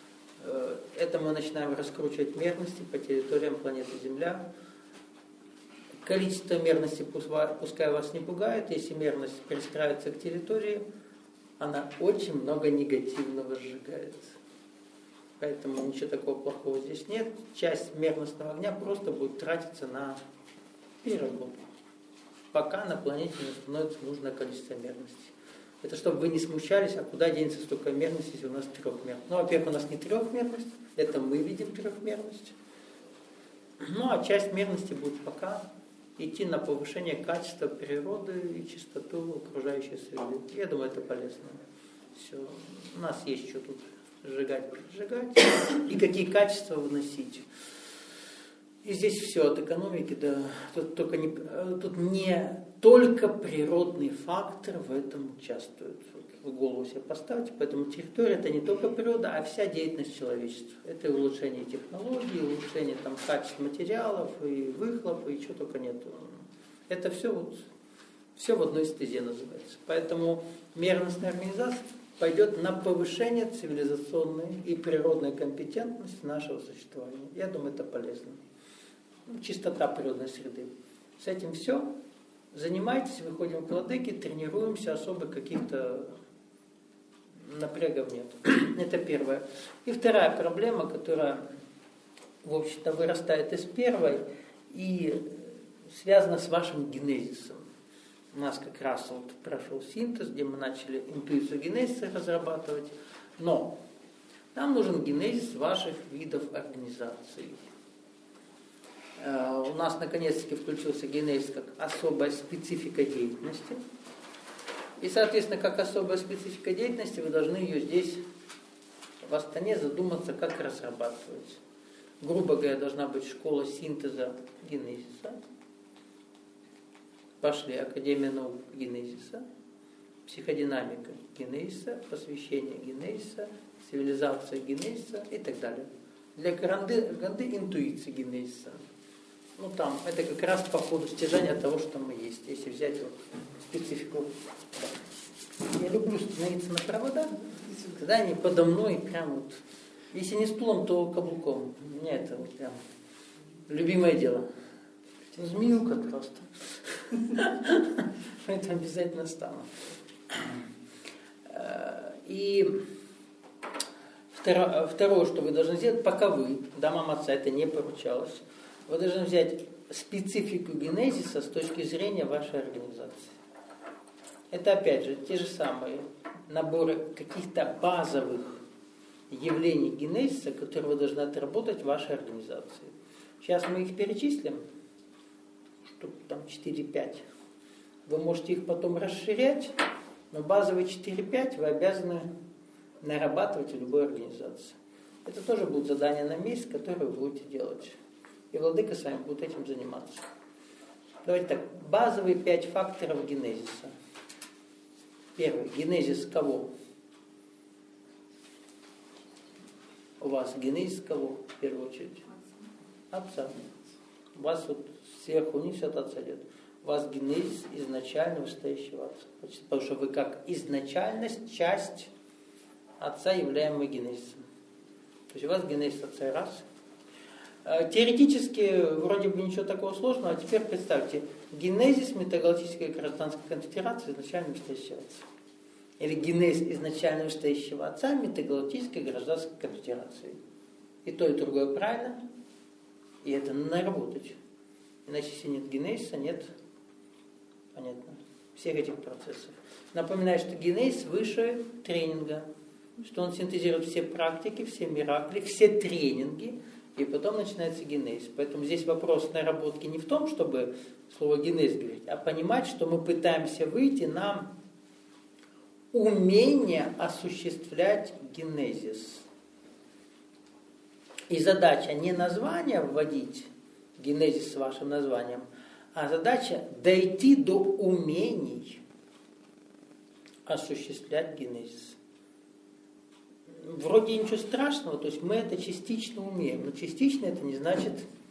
Это мы начинаем раскручивать мерности по территориям планеты Земля. Количество мерности пускай вас не пугает. Если мерность пристраивается к территории, она очень много негативного сжигается. Поэтому ничего такого плохого здесь нет. Часть мерностного огня просто будет тратиться на переработку, пока на планете не становится нужное количество мерности. Это чтобы вы не смущались, а куда денется столько мерности, если у нас трехмерность. Ну, во-первых, у нас не трехмерность, это мы видим трехмерность. Ну, а часть мерности будет пока идти на повышение качества природы и чистоту окружающей среды. Я думаю, это полезно. Все. У нас есть что тут сжигать и какие качества выносить. И здесь все от экономики, да. Тут не только природный фактор в этом участвует. В голову себе поставьте. Поэтому территория это не только природа, а вся деятельность человечества. Это и улучшение технологий, улучшение там, качества материалов, и выхлоп, и чего только нет. Это все в одной стезе называется. Поэтому мерностная организация пойдет на повышение цивилизационной и природной компетентности нашего существования. Я думаю, это полезно. Чистота природной среды. С этим все. Занимайтесь, выходим к владыке, тренируемся, особо каких-то напрягов нет. Это первое. И вторая проблема, которая, в общем-то, вырастает из первой и связана с вашим генезисом. У нас как раз вот прошел синтез, где мы начали интуицию генезиса разрабатывать. Но нам нужен генезис ваших видов организации. У нас наконец-таки включился генезис как особая специфика деятельности. И, соответственно, как особая специфика деятельности, вы должны ее здесь, в Астане, задуматься, как разрабатывать. Грубо говоря, должна быть школа синтеза генезиса. Пошли Академия наук генезиса, психодинамика генезиса, посвящение генезиса, цивилизация генезиса и так далее. Для Гранды интуиции генезиса. Ну там, это как раз по ходу стяжания того, что мы есть. Если взять вот специфику. Я люблю становиться на провода, когда они подо мной прям вот. Если не стулом, то каблуком. У меня это вот прям любимое дело. Змеюка просто. Это обязательно стану. И второе, что вы должны сделать, пока вы, домам отца это не поручалось, вы должны взять специфику генезиса с точки зрения вашей организации. Это опять же те же самые наборы каких-то базовых явлений генезиса, которые вы должны отработать в вашей организации. Сейчас мы их перечислим, штук там 4-5. Вы можете их потом расширять, но базовые 4-5 вы обязаны нарабатывать в любой организации. Это тоже будет задание на месяц, которое вы будете делать. И владыка с вами будет этим заниматься. Давайте так, базовые 5 факторов генезиса. Первый. Генезис кого? У вас генезис кого в первую очередь? Отца. У вас вот сверху вниз от отца идет. У вас генезис изначально вышестоящего отца. Потому что вы как изначальность, часть отца, являемая генезисом. То есть у вас генезис отца раз. Теоретически вроде бы ничего такого сложного, а теперь представьте, генезис Метагалактической гражданской конфедерации изначально вышестоящего отца. Или генезис изначально вышестоящего отца Метагалактической гражданской конфедерации. И то, и другое правильно, и это надо наработать. Иначе если нет генезиса, нет, понятно, всех этих процессов. Напоминаю, что генезис выше тренинга, что он синтезирует все практики, все миракли, все тренинги и потом начинается генез. Поэтому здесь вопрос наработки не в том, чтобы слово генез говорить, а понимать, что мы пытаемся выйти на умение осуществлять генезис. И задача не название вводить, генезис с вашим названием, а задача дойти до умений осуществлять генезис. Вроде ничего страшного, то есть мы это частично умеем, но частично это не значит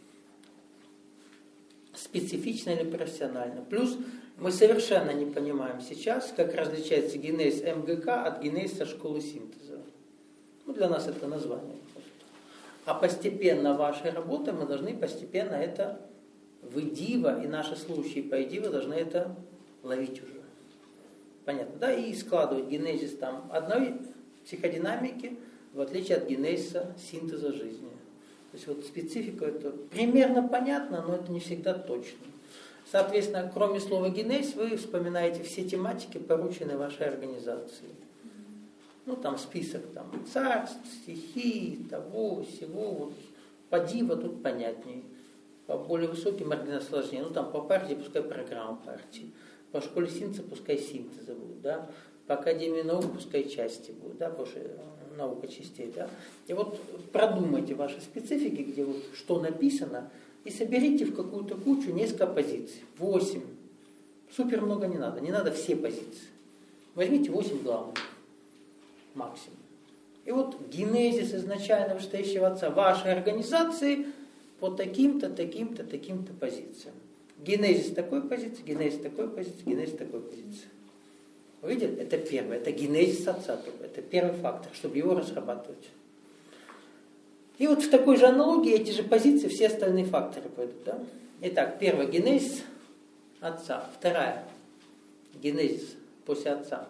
специфично или профессионально. Плюс мы совершенно не понимаем сейчас, как различается генез МГК от генезиса школы синтеза. Ну, для нас это название. А постепенно вашей работой мы должны постепенно это в идиво, и наши случаи по идиво должны это ловить уже. Понятно, да? И складывать генезис там одной психодинамики, в отличие от генезиса синтеза жизни. То есть вот специфика это примерно понятно, но это не всегда точно. Соответственно, кроме слова генез, вы вспоминаете все тематики, порученные вашей организации. Ну, там список там, царств, стихий, того, сего. Вот. По диво тут понятнее. По более высоким организациям сложнее. Ну, там по партии пускай программа партии. По школе синтеза пускай синтеза будет, да. По Академии наук пускай части будут, да, потому что наука частей, да. И вот продумайте ваши специфики, где вот что написано, и соберите в какую-то кучу несколько позиций. 8. Супер много не надо все позиции. Возьмите 8 главных. Максимум. И вот генезис изначально вышестоящего отца вашей организации по таким-то, таким-то, таким-то позициям. Генезис такой позиции, генезис такой позиции, генезис такой позиции. Вы видели? Это первое. Это генезис отца. Это первый фактор, чтобы его разрабатывать. И вот в такой же аналогии эти же позиции, все остальные факторы пойдут. Да? Итак, первое генезис отца. Вторая генезис после отца.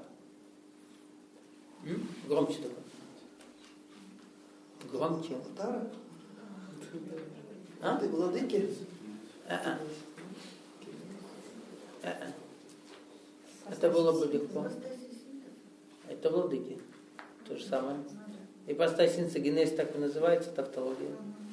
Громче только. Громче.
Тара?
А?
Ты владыки?
Это было бы легко. Это владыки. То же самое. Ипостась синтеза генезис так и называется, тавтология.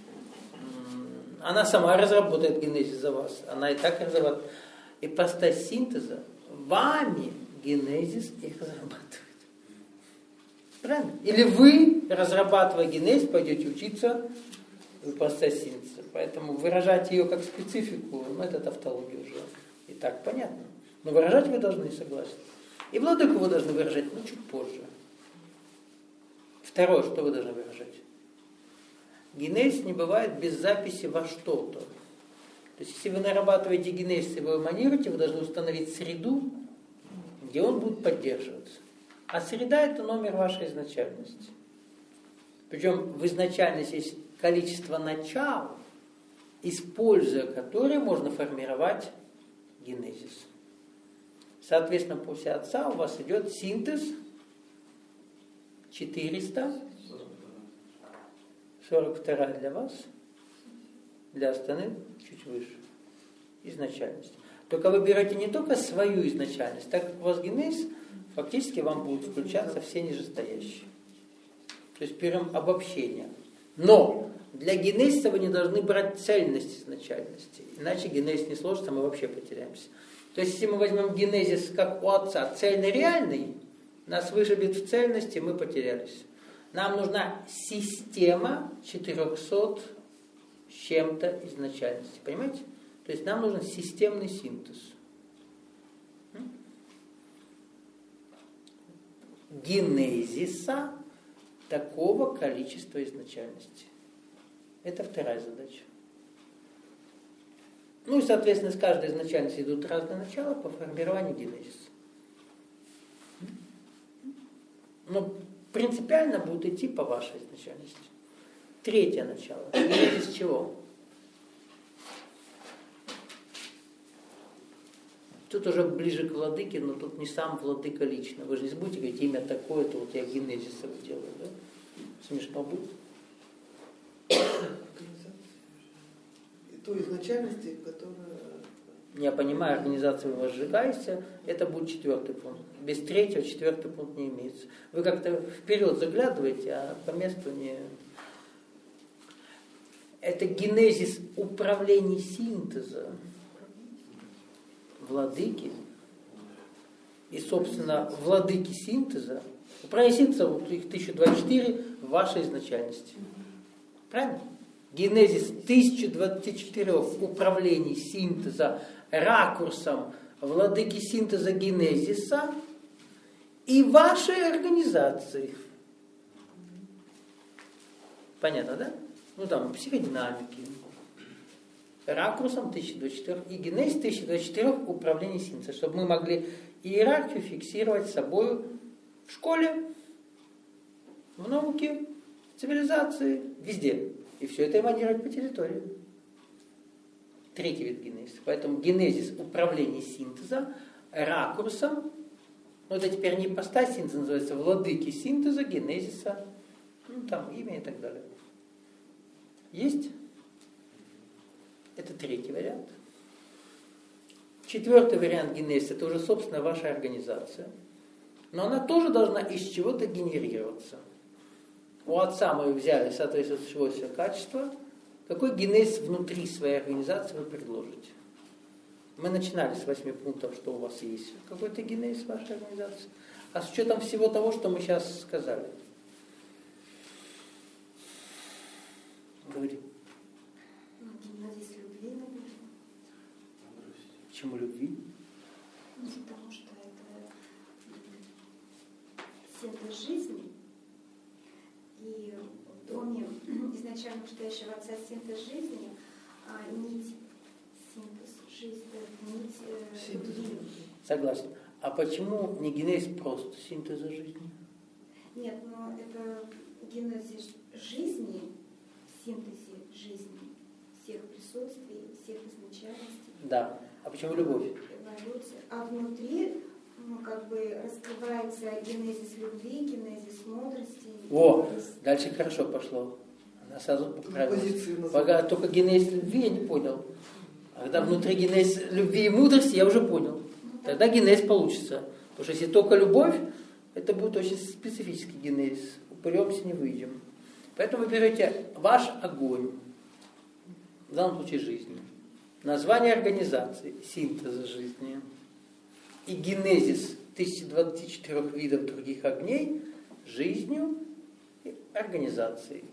Она сама разработает генезис за вас. Она и так разрабатывает. Ипостась синтеза вами генезис их разрабатывает. Правильно? Или вы, разрабатывая генезис, пойдете учиться в ипостась синтеза. Поэтому выражать ее как специфику, ну это тавтология уже. И так понятно. Но выражать вы должны, согласен. И владыку вы должны выражать, но чуть позже. Второе, что вы должны выражать. Генезис не бывает без записи во что-то. То есть, если вы нарабатываете генезис и вы эманируете, вы должны установить среду, где он будет поддерживаться. А среда – это номер вашей изначальности. Причем в изначальности есть количество начал, используя которые можно формировать генезис. Соответственно, после отца у вас идет синтез 400, 42 для вас, для остальных чуть выше. Изначальность. Только вы берете не только свою изначальность, так как у вас генезис, фактически вам будут включаться все нижестоящие. То есть берем обобщение. Но для генезиса вы не должны брать цельность изначальности. Иначе генезис не сложится, мы вообще потеряемся. То есть если мы возьмем генезис как у отца цельно-реальный, нас вышибет в цельности, мы потерялись. Нам нужна система 400 с чем-то изначальности. Понимаете? То есть нам нужен системный синтез. Генезиса такого количества изначальности. Это вторая задача. Ну и, соответственно, с каждой изначальности идут разные начала по формированию генезиса. Но принципиально будут идти по вашей изначальности. Третье начало. Генезис чего? Тут уже ближе к владыке, но тут не сам владыка лично. Вы же не будете говорить, имя такое-то, вот я генезисов делаю, да? Смешно будет.
И той изначальности, которая...
Я понимаю, организацию вы сжигаете, это будет 4-й пункт. Без 3-го 4-й пункт не имеется. Вы как-то вперед заглядываете, а по месту не... это генезис управления синтеза владыки. И, собственно, владыки синтеза, управление синтеза, вот их 1024 в вашей изначальности. Правильно? Генезис 1024 управлений синтеза ракурсом владыки синтеза генезиса и вашей организации. Понятно, да? Ну там, психодинамики. Ракурсом 1024 и генезис 1024 управлений синтеза, чтобы мы могли иерархию фиксировать с собой в школе, в науке, в цивилизации, везде. И все это эманировать по территории. Третий вид генезиса. Поэтому генезис управления синтеза ракурсом, ну это теперь не ипостась синтеза, называется владыки синтеза, генезиса, ну там имя и так далее. Есть? Это третий вариант. Четвертый вариант генезиса, это уже, собственно, ваша организация. Но она тоже должна из чего-то генерироваться. У отца мы взяли соответствующее качество. Какой генезис внутри своей организации вы предложите? Мы начинали с 8 пунктов, что у вас есть какой-то генезис вашей организации. А с учетом всего того, что мы сейчас сказали. Говори.
Генезис любви, наверное.
Почему любви?
Ну, потому что это синтез жизни. И в доме изначально читающего отца синтез жизни, а нить синтез жизни, нить любви.
Согласен. А почему не генезис просто синтеза жизни?
Нет, но это генезис жизни, синтезе жизни, всех присутствий, всех изначальностей.
Да. А почему любовь?
Эволюция. А внутри, ну, как бы раскрывается генезис любви, генезис мудрости.
О, дальше хорошо пошло. Она сразу поправилась. Пока только генезис любви я не понял. А когда внутри генезис любви и мудрости я уже понял. Тогда генезис получится. Потому что если только любовь, это будет очень специфический генезис. Упремся, не выйдем. Поэтому вы берете ваш огонь, в данном случае жизни, название организации, синтеза жизни и генезис 1024 видов других огней жизнью и организацией.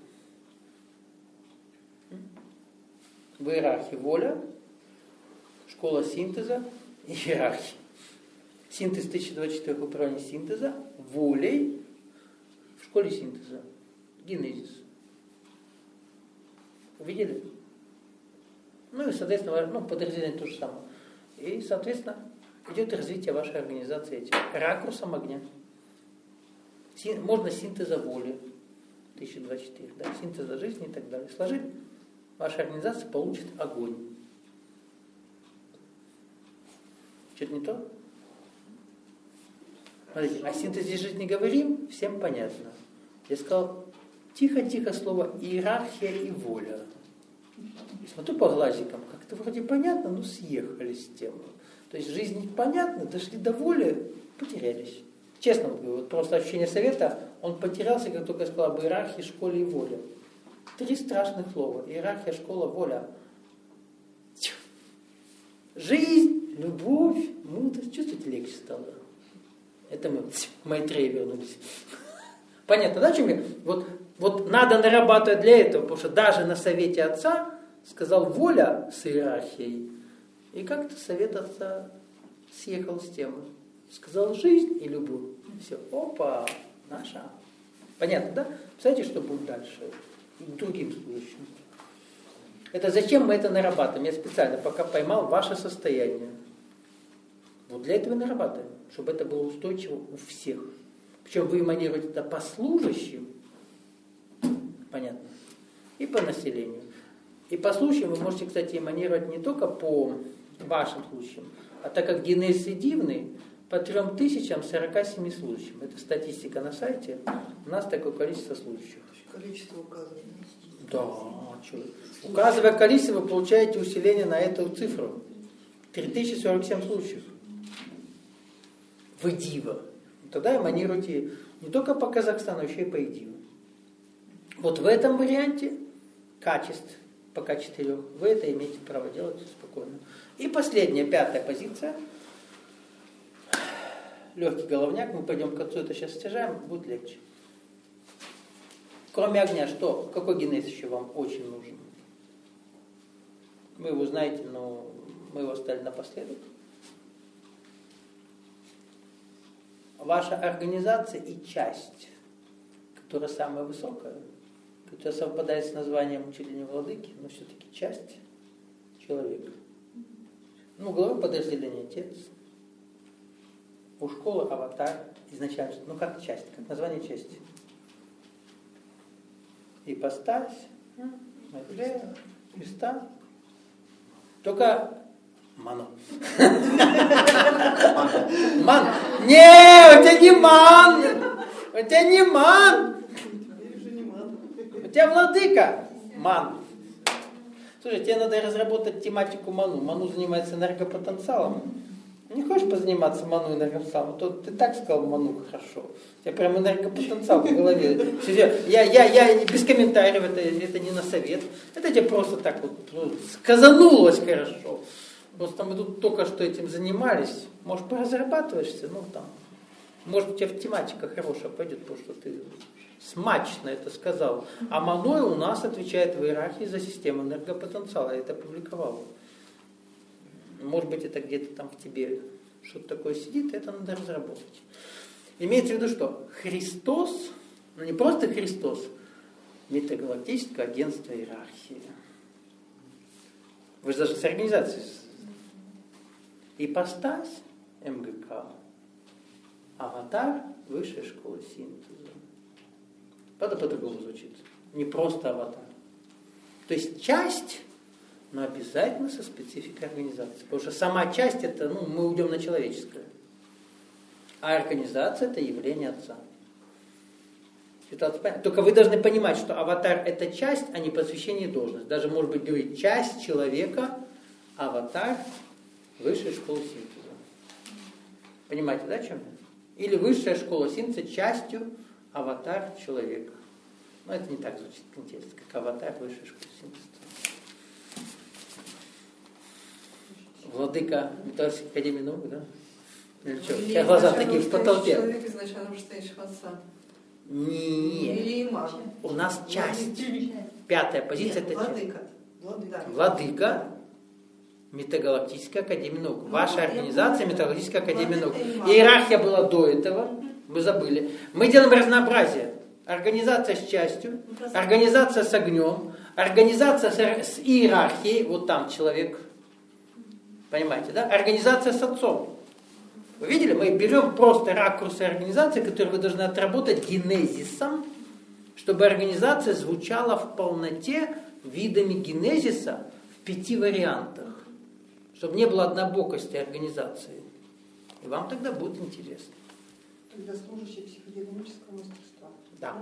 В иерархии воля, школа синтеза и иерархия. Синтез 1024 управление синтеза волей в школе синтеза. Генезис. Увидели? Ну и, соответственно, подразделение то же самое. И, соответственно, идет развитие вашей организации этим ракурсом огня. Можно синтеза воли, 1024, да, синтеза жизни и так далее. Сложили, ваша организация получит огонь. Что-то не то? Смотрите, о синтезе жизни говорим, всем понятно. Я сказал, тихо-тихо слово иерархия и воля. И смотрю по глазикам, как-то вроде понятно, но съехали с темы. То есть жизнь понятна, дошли до воли, потерялись. Честно говорю, вот просто ощущение совета, он потерялся, как только я сказал об иерархии, школе и воле. 3 страшных слова. Иерархия, школа, воля. Жизнь, любовь, мудрость. Чувствуете, легче стало? Это мы к Майтрею вернулись. Понятно, да, чем я? Вот надо нарабатывать для этого, потому что даже на совете отца сказал воля с иерархией. И как-то совет отца съехал с темы. Сказал жизнь и любовь. Все, опа, наша. Понятно, да? Представляете, что будет дальше? И к другим служащим. Это зачем мы это нарабатываем? Я специально пока поймал ваше состояние. Вот для этого и нарабатываем, чтобы это было устойчиво у всех. Причем вы эманируете это по служащим, понятно, и по населению. И по случаям вы можете, кстати, эманировать не только по вашим случаям, а так как генезис дивный, по 3047 случаям. Это статистика на сайте. У нас такое количество случаев.
Количество указано.
Да, что? Указывая количество, вы получаете усиление на эту цифру. 3047 случаев. Вы дива. Тогда эманируете не только по Казахстану, еще и по Идиву. Вот в этом варианте качеств пока 4. Вы это имеете право делать спокойно. И последняя, 5-я позиция. Легкий головняк, мы пойдем к отцу, это сейчас стяжаем, будет легче. Кроме огня, что? Какой генез еще вам очень нужен? Вы его знаете, но мы его оставили напоследок. Ваша организация и часть, которая самая высокая, которая совпадает с названием чуть ли не владыки, но все-таки часть человека. Ну, главы подразделения отец. У школы аватар изначально, ну как часть, как название части. Ипостась, Матрея, Христа. Только Мано. Ман. Не, у тебя не ман. У тебя не ман. У тебя владыка. Ман. Слушай, тебе надо разработать тематику ману. Ману занимается энергопотенциалом. Не хочешь позаниматься ману энергопотенциалом? То ты так сказал ману хорошо. У тебя прям энергопотенциал в голове. Я без комментариев, это не на совет. Это тебе просто так вот сказанулось хорошо. Просто мы тут только что этим занимались. Может, поразрабатываешься? Ну, там. Может, у тебя в тематика хорошая пойдет, потому что ты смачно это сказал. А Маной у нас отвечает в иерархии за систему энергопотенциала. Я это опубликовал. Может быть, это где-то там в тебе что-то такое сидит, это надо разработать. Имеется в виду, что Христос, ну не просто Христос, метагалактическое агентство иерархии. Вы же даже с организацией. Ипостась МГК, аватар высшей школы синтеза. Это по-другому звучит. Не просто аватар. То есть часть, но обязательно со спецификой организации. Потому что сама часть это, мы уйдем на человеческое. А организация это явление Отца. Только вы должны понимать, что аватар это часть, а не посвящение и должность. Даже может быть говорить часть человека, аватар высшей школы синтеза. Понимаете, да, о чем я? Или высшая школа синтеза частью аватар человека. Но это не так звучит контекст, как аватар высшей школы синтеза. Владыка Металлической академии наук, да? Или что? У тебя глаза такие в потолке.
Человек изначально вышестоящего отца.
Нет.
Или имам.
У нас часть. 5-я позиция это
Владыка.
часть. Владыка Метагалактической академии наук. Ваша организация Метагалактическая академия наук. Иерархия была до этого. Вы забыли. Мы делаем разнообразие. Организация с частью, организация с огнем, организация с иерархией. Вот там человек. Понимаете, да? Организация с отцом. Вы видели? Мы берем просто ракурсы организации, которые вы должны отработать генезисом, чтобы организация звучала в полноте видами генезиса в 5 вариантах. Чтобы не было однобокости организации. И вам тогда будет интересно.
Тогда служащий психодинамического мастерства.
Да.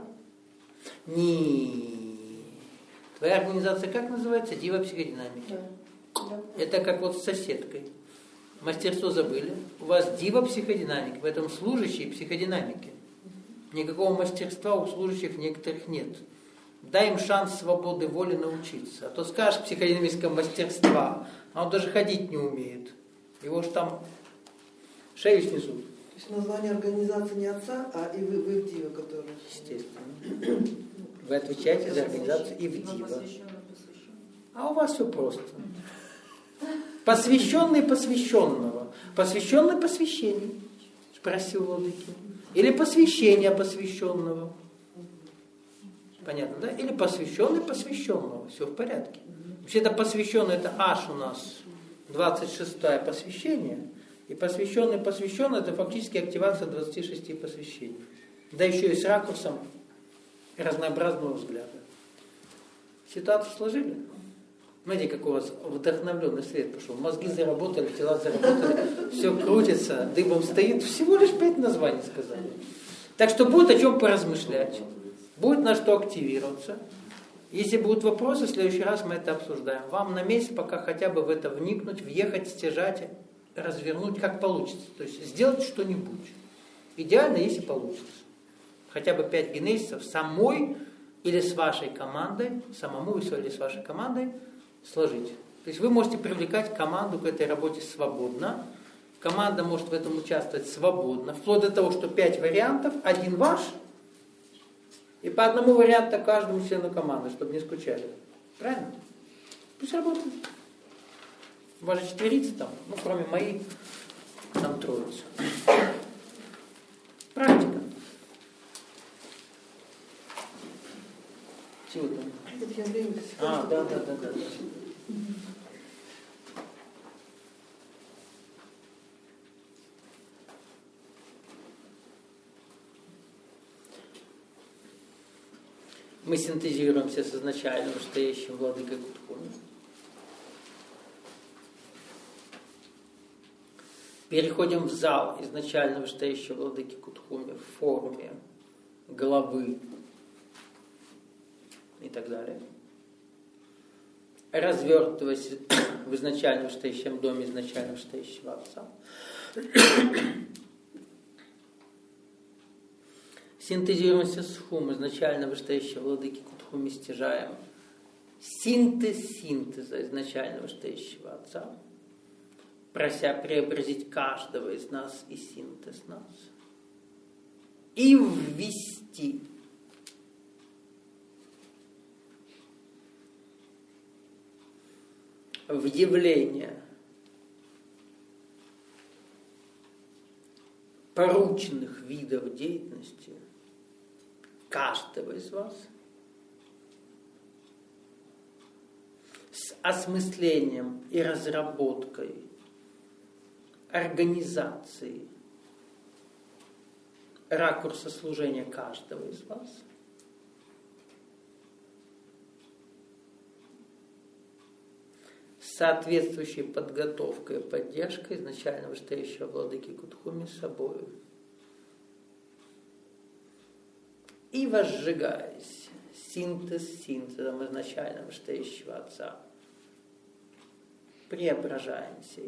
Не. Твоя организация как называется? Дива психодинамики.
Да.
Это как вот с соседкой. Мастерство забыли. У вас дива психодинамики, поэтому служащие психодинамики. Никакого мастерства у служащих некоторых нет. Дай им шанс свободы воли научиться. А то скажешь психодинамического мастерства, а он даже ходить не умеет. Его же там шею снесут.
То есть название организации не отца, а и вы в Дива, который.
Естественно. Вы отвечаете за организацию и в Дива. А у вас все просто. Посвященный посвященного. Посвященный посвящению. Спросил владыки. Или посвящение посвященного. Понятно, да? Или посвященный посвященного. Все в порядке. Вообще-то посвященный это аж у нас 26-е посвящение. И посвященный посвященный это фактически активация 26 посвящений. Да еще и с ракурсом разнообразного взгляда. Ситуацию сложили? Смотрите, как у вас вдохновленный свет пошел. Мозги заработали, тела заработали, все крутится, дыбом стоит. Всего лишь 5 названий сказали. Так что будет о чем поразмышлять. Будет на что активироваться. Если будут вопросы, в следующий раз мы это обсуждаем. Вам на месяц пока хотя бы в это вникнуть, въехать, стяжать, развернуть, как получится. То есть сделать что-нибудь. Идеально, если получится. Хотя бы 5 генезисов самой или с вашей командой, самому или с вашей командой сложить. То есть вы можете привлекать команду к этой работе свободно. Команда может в этом участвовать свободно, вплоть до того, что 5 вариантов, один ваш, и по одному варианту каждому члену команды, чтобы не скучали. Правильно? Пусть работает. У вас же 4 там, ну кроме моих, там 3. Практика. Чего там?
Это я время
Да. Мы синтезируемся с изначально настоящим владыкой Кутхуми. Переходим в зал изначально настоящего владыки Кутхуми в форме головы и так далее. Развертываясь в изначально настоящем доме изначально настоящего Отца. Синтезируемся с Хум, изначально вышестоящего владыки Кутхуми, стяжаем синтез синтеза изначально вышестоящего Отца, прося преобразить каждого из нас и синтез нас, и ввести в явление порученных видов деятельности каждого из вас с осмыслением и разработкой организации ракурса служения каждого из вас, с соответствующей подготовкой и поддержкой изначально вышестоящего владыки Кутхуми собою. И возжигаясь синтез синтезом изначально вышестоящего Отца, преображаемся.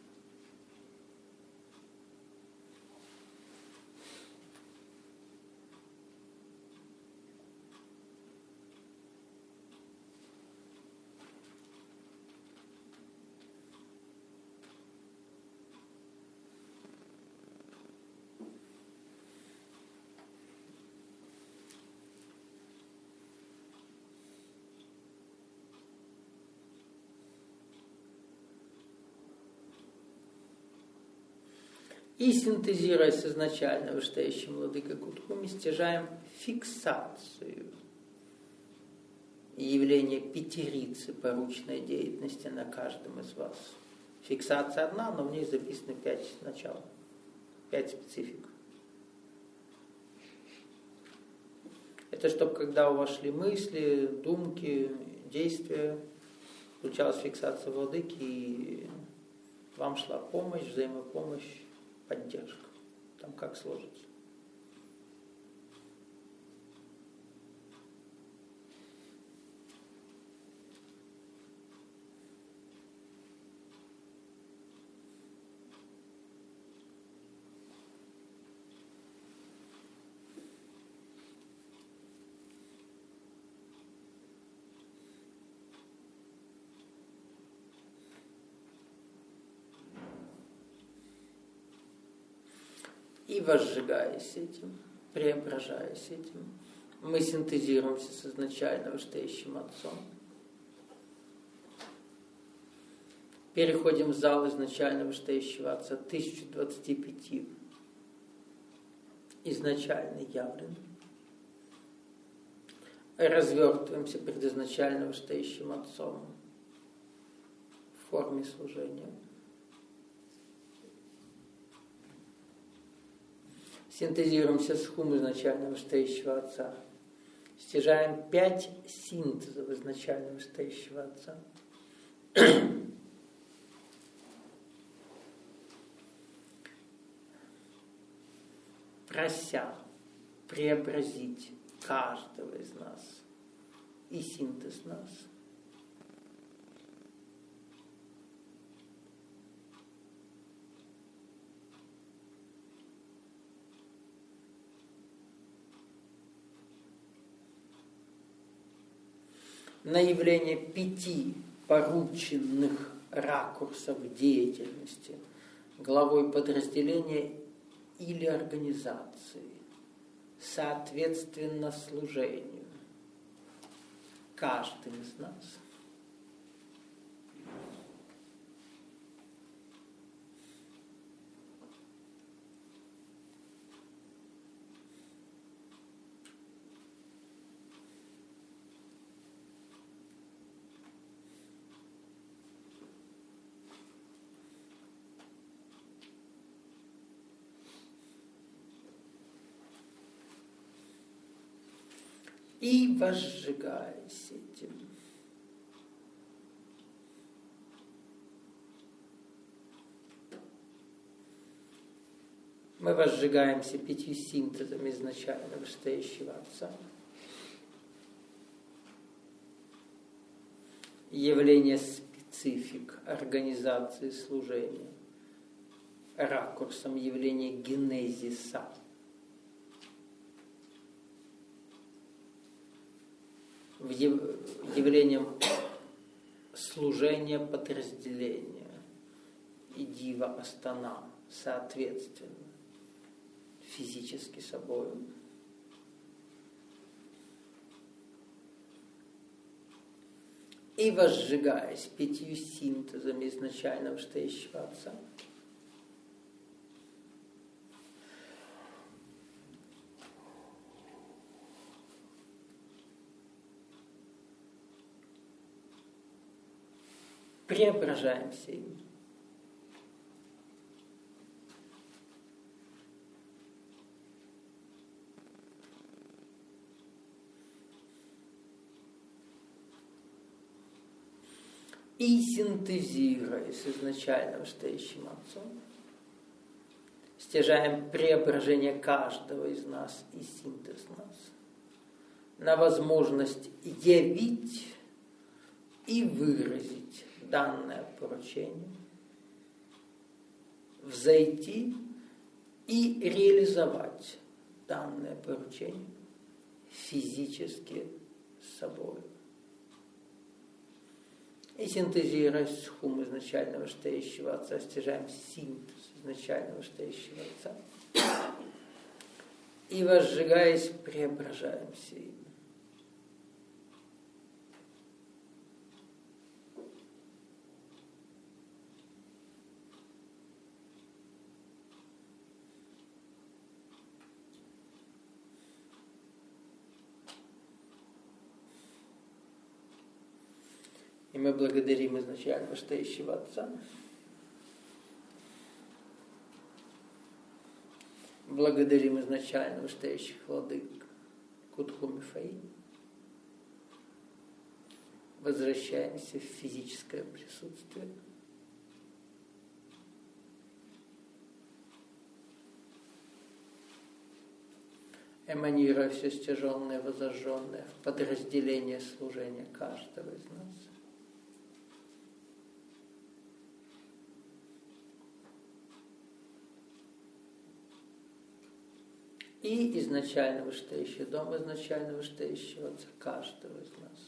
И синтезируя с изначально вышестоящим владыкой Кутхуми, стяжаем фиксацию и явление пятерицы поручной деятельности на каждом из вас. Фиксация одна, но в ней записаны 5 начал, 5 специфик. Это чтобы когда у вас шли мысли, думки, действия, включалась фиксация владыки, и вам шла помощь, взаимопомощь, поддержка. Там как сложится. И возжигаясь этим, преображаясь этим, мы синтезируемся с изначально вышестоящим Отцом. Переходим в зал изначально вышестоящего Отца 1025 изначально явлен. Развертываемся перед изначально вышестоящим Отцом в форме служения. Синтезируемся с Хум изначально вышестоящего Отца. Стяжаем 5 синтезов изначально вышестоящего Отца. Прося преобразить каждого из нас и синтез нас. на явление 5 порученных ракурсов деятельности главой подразделения или организации, соответственно служению каждым из нас. И возжигаясь этим, мы возжигаемся 5 синтезами изначально вышестоящего Отца. Явление специфик организации служения, ракурсом явления генезиса. Явлением служения подразделения и дива Астана, соответственно, физически собой. И возжигаясь 5 синтезами изначально вышестоящего Отца, преображаемся им. И синтезируя с изначально вышестоящим Отцом, стяжаем преображение каждого из нас и синтез нас на возможность явить и выразить данное поручение, взойти и реализовать данное поручение физически с собой. И синтезируя схум изначально вышестоящего Отца, стяжаем синтез изначально вышестоящего Отца. И возжигаясь, преображаемся им. И мы благодарим изначально вышестоящего Отца. Благодарим изначально вышестоящих владык Кутху Мифаи. Возвращаемся в физическое присутствие. Эманируя все стяженное, возожженное в подразделение служения каждого из нас. И изначально вышестоящий дом, изначально вышестоящего Отца каждого из нас.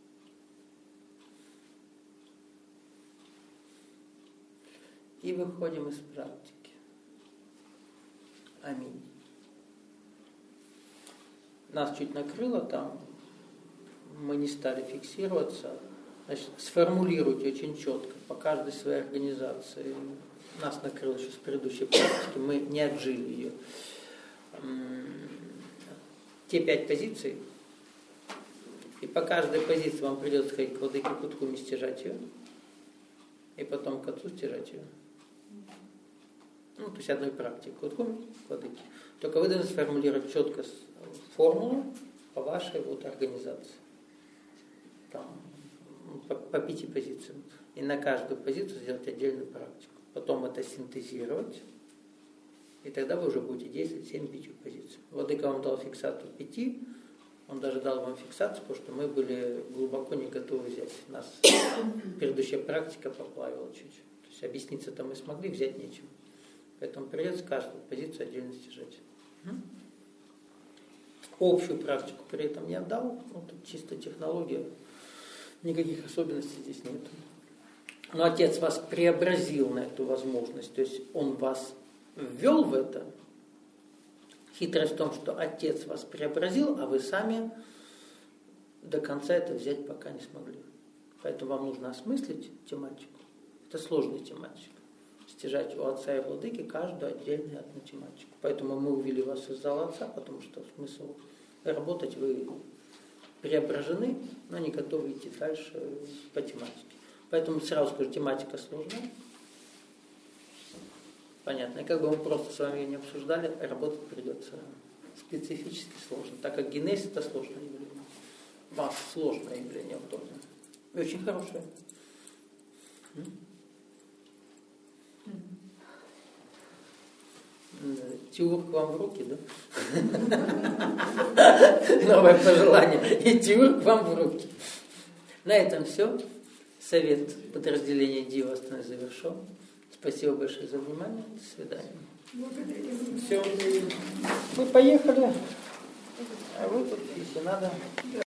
И выходим из практики. Аминь. Нас чуть накрыло там, мы не стали фиксироваться. Значит, сформулируйте очень четко по каждой своей организации. Нас накрыло еще с предыдущей практики, мы не отжили ее. Те 5 позиций, и по каждой позиции вам придется ходить к владыке Кутхуми, стяжать ее, и потом к Отцу стяжать ее. Ну, то есть одной практики Кутхуми, к владыке. Только вы должны сформулировать четко формулу по вашей вот организации. Там, по 5 позициям. И на каждую позицию сделать отдельную практику. Потом это синтезировать. И тогда вы уже будете действовать 7 5 позиций. Владыка вам дал фиксацию 5, он даже дал вам фиксацию, потому что мы были глубоко не готовы взять. Нас предыдущая практика поплавила чуть. То есть объясниться-то мы смогли, взять нечем. Поэтому придется каждую позицию отдельно стяжать. Общую практику при этом не отдал, ну, тут чисто технология. Никаких особенностей здесь нет. Но Отец вас преобразил на эту возможность, то есть Он вас ввел в это. Хитрость в том, что Отец вас преобразил, а вы сами до конца это взять пока не смогли. Поэтому вам нужно осмыслить тематику. Это сложная тематика. Стяжать у Отца и Владыки каждую отдельную одну тематику. Поэтому мы увели вас из зала Отца, потому что смысл работать, вы преображены, но не готовы идти дальше по тематике. Поэтому сразу скажу, тематика сложная. Понятно. И как бы мы просто с вами ее не обсуждали, работать придется специфически сложно, так как генез это сложное явление. Вас сложное явление в доме. И очень хорошее. Тиур к вам в руки, да? Новое пожелание. И тиур к вам в руки. На этом все. Совет подразделения Дивастаны завершен. Спасибо большое за внимание. До свидания. Все. Мы поехали. А вы тут, если надо.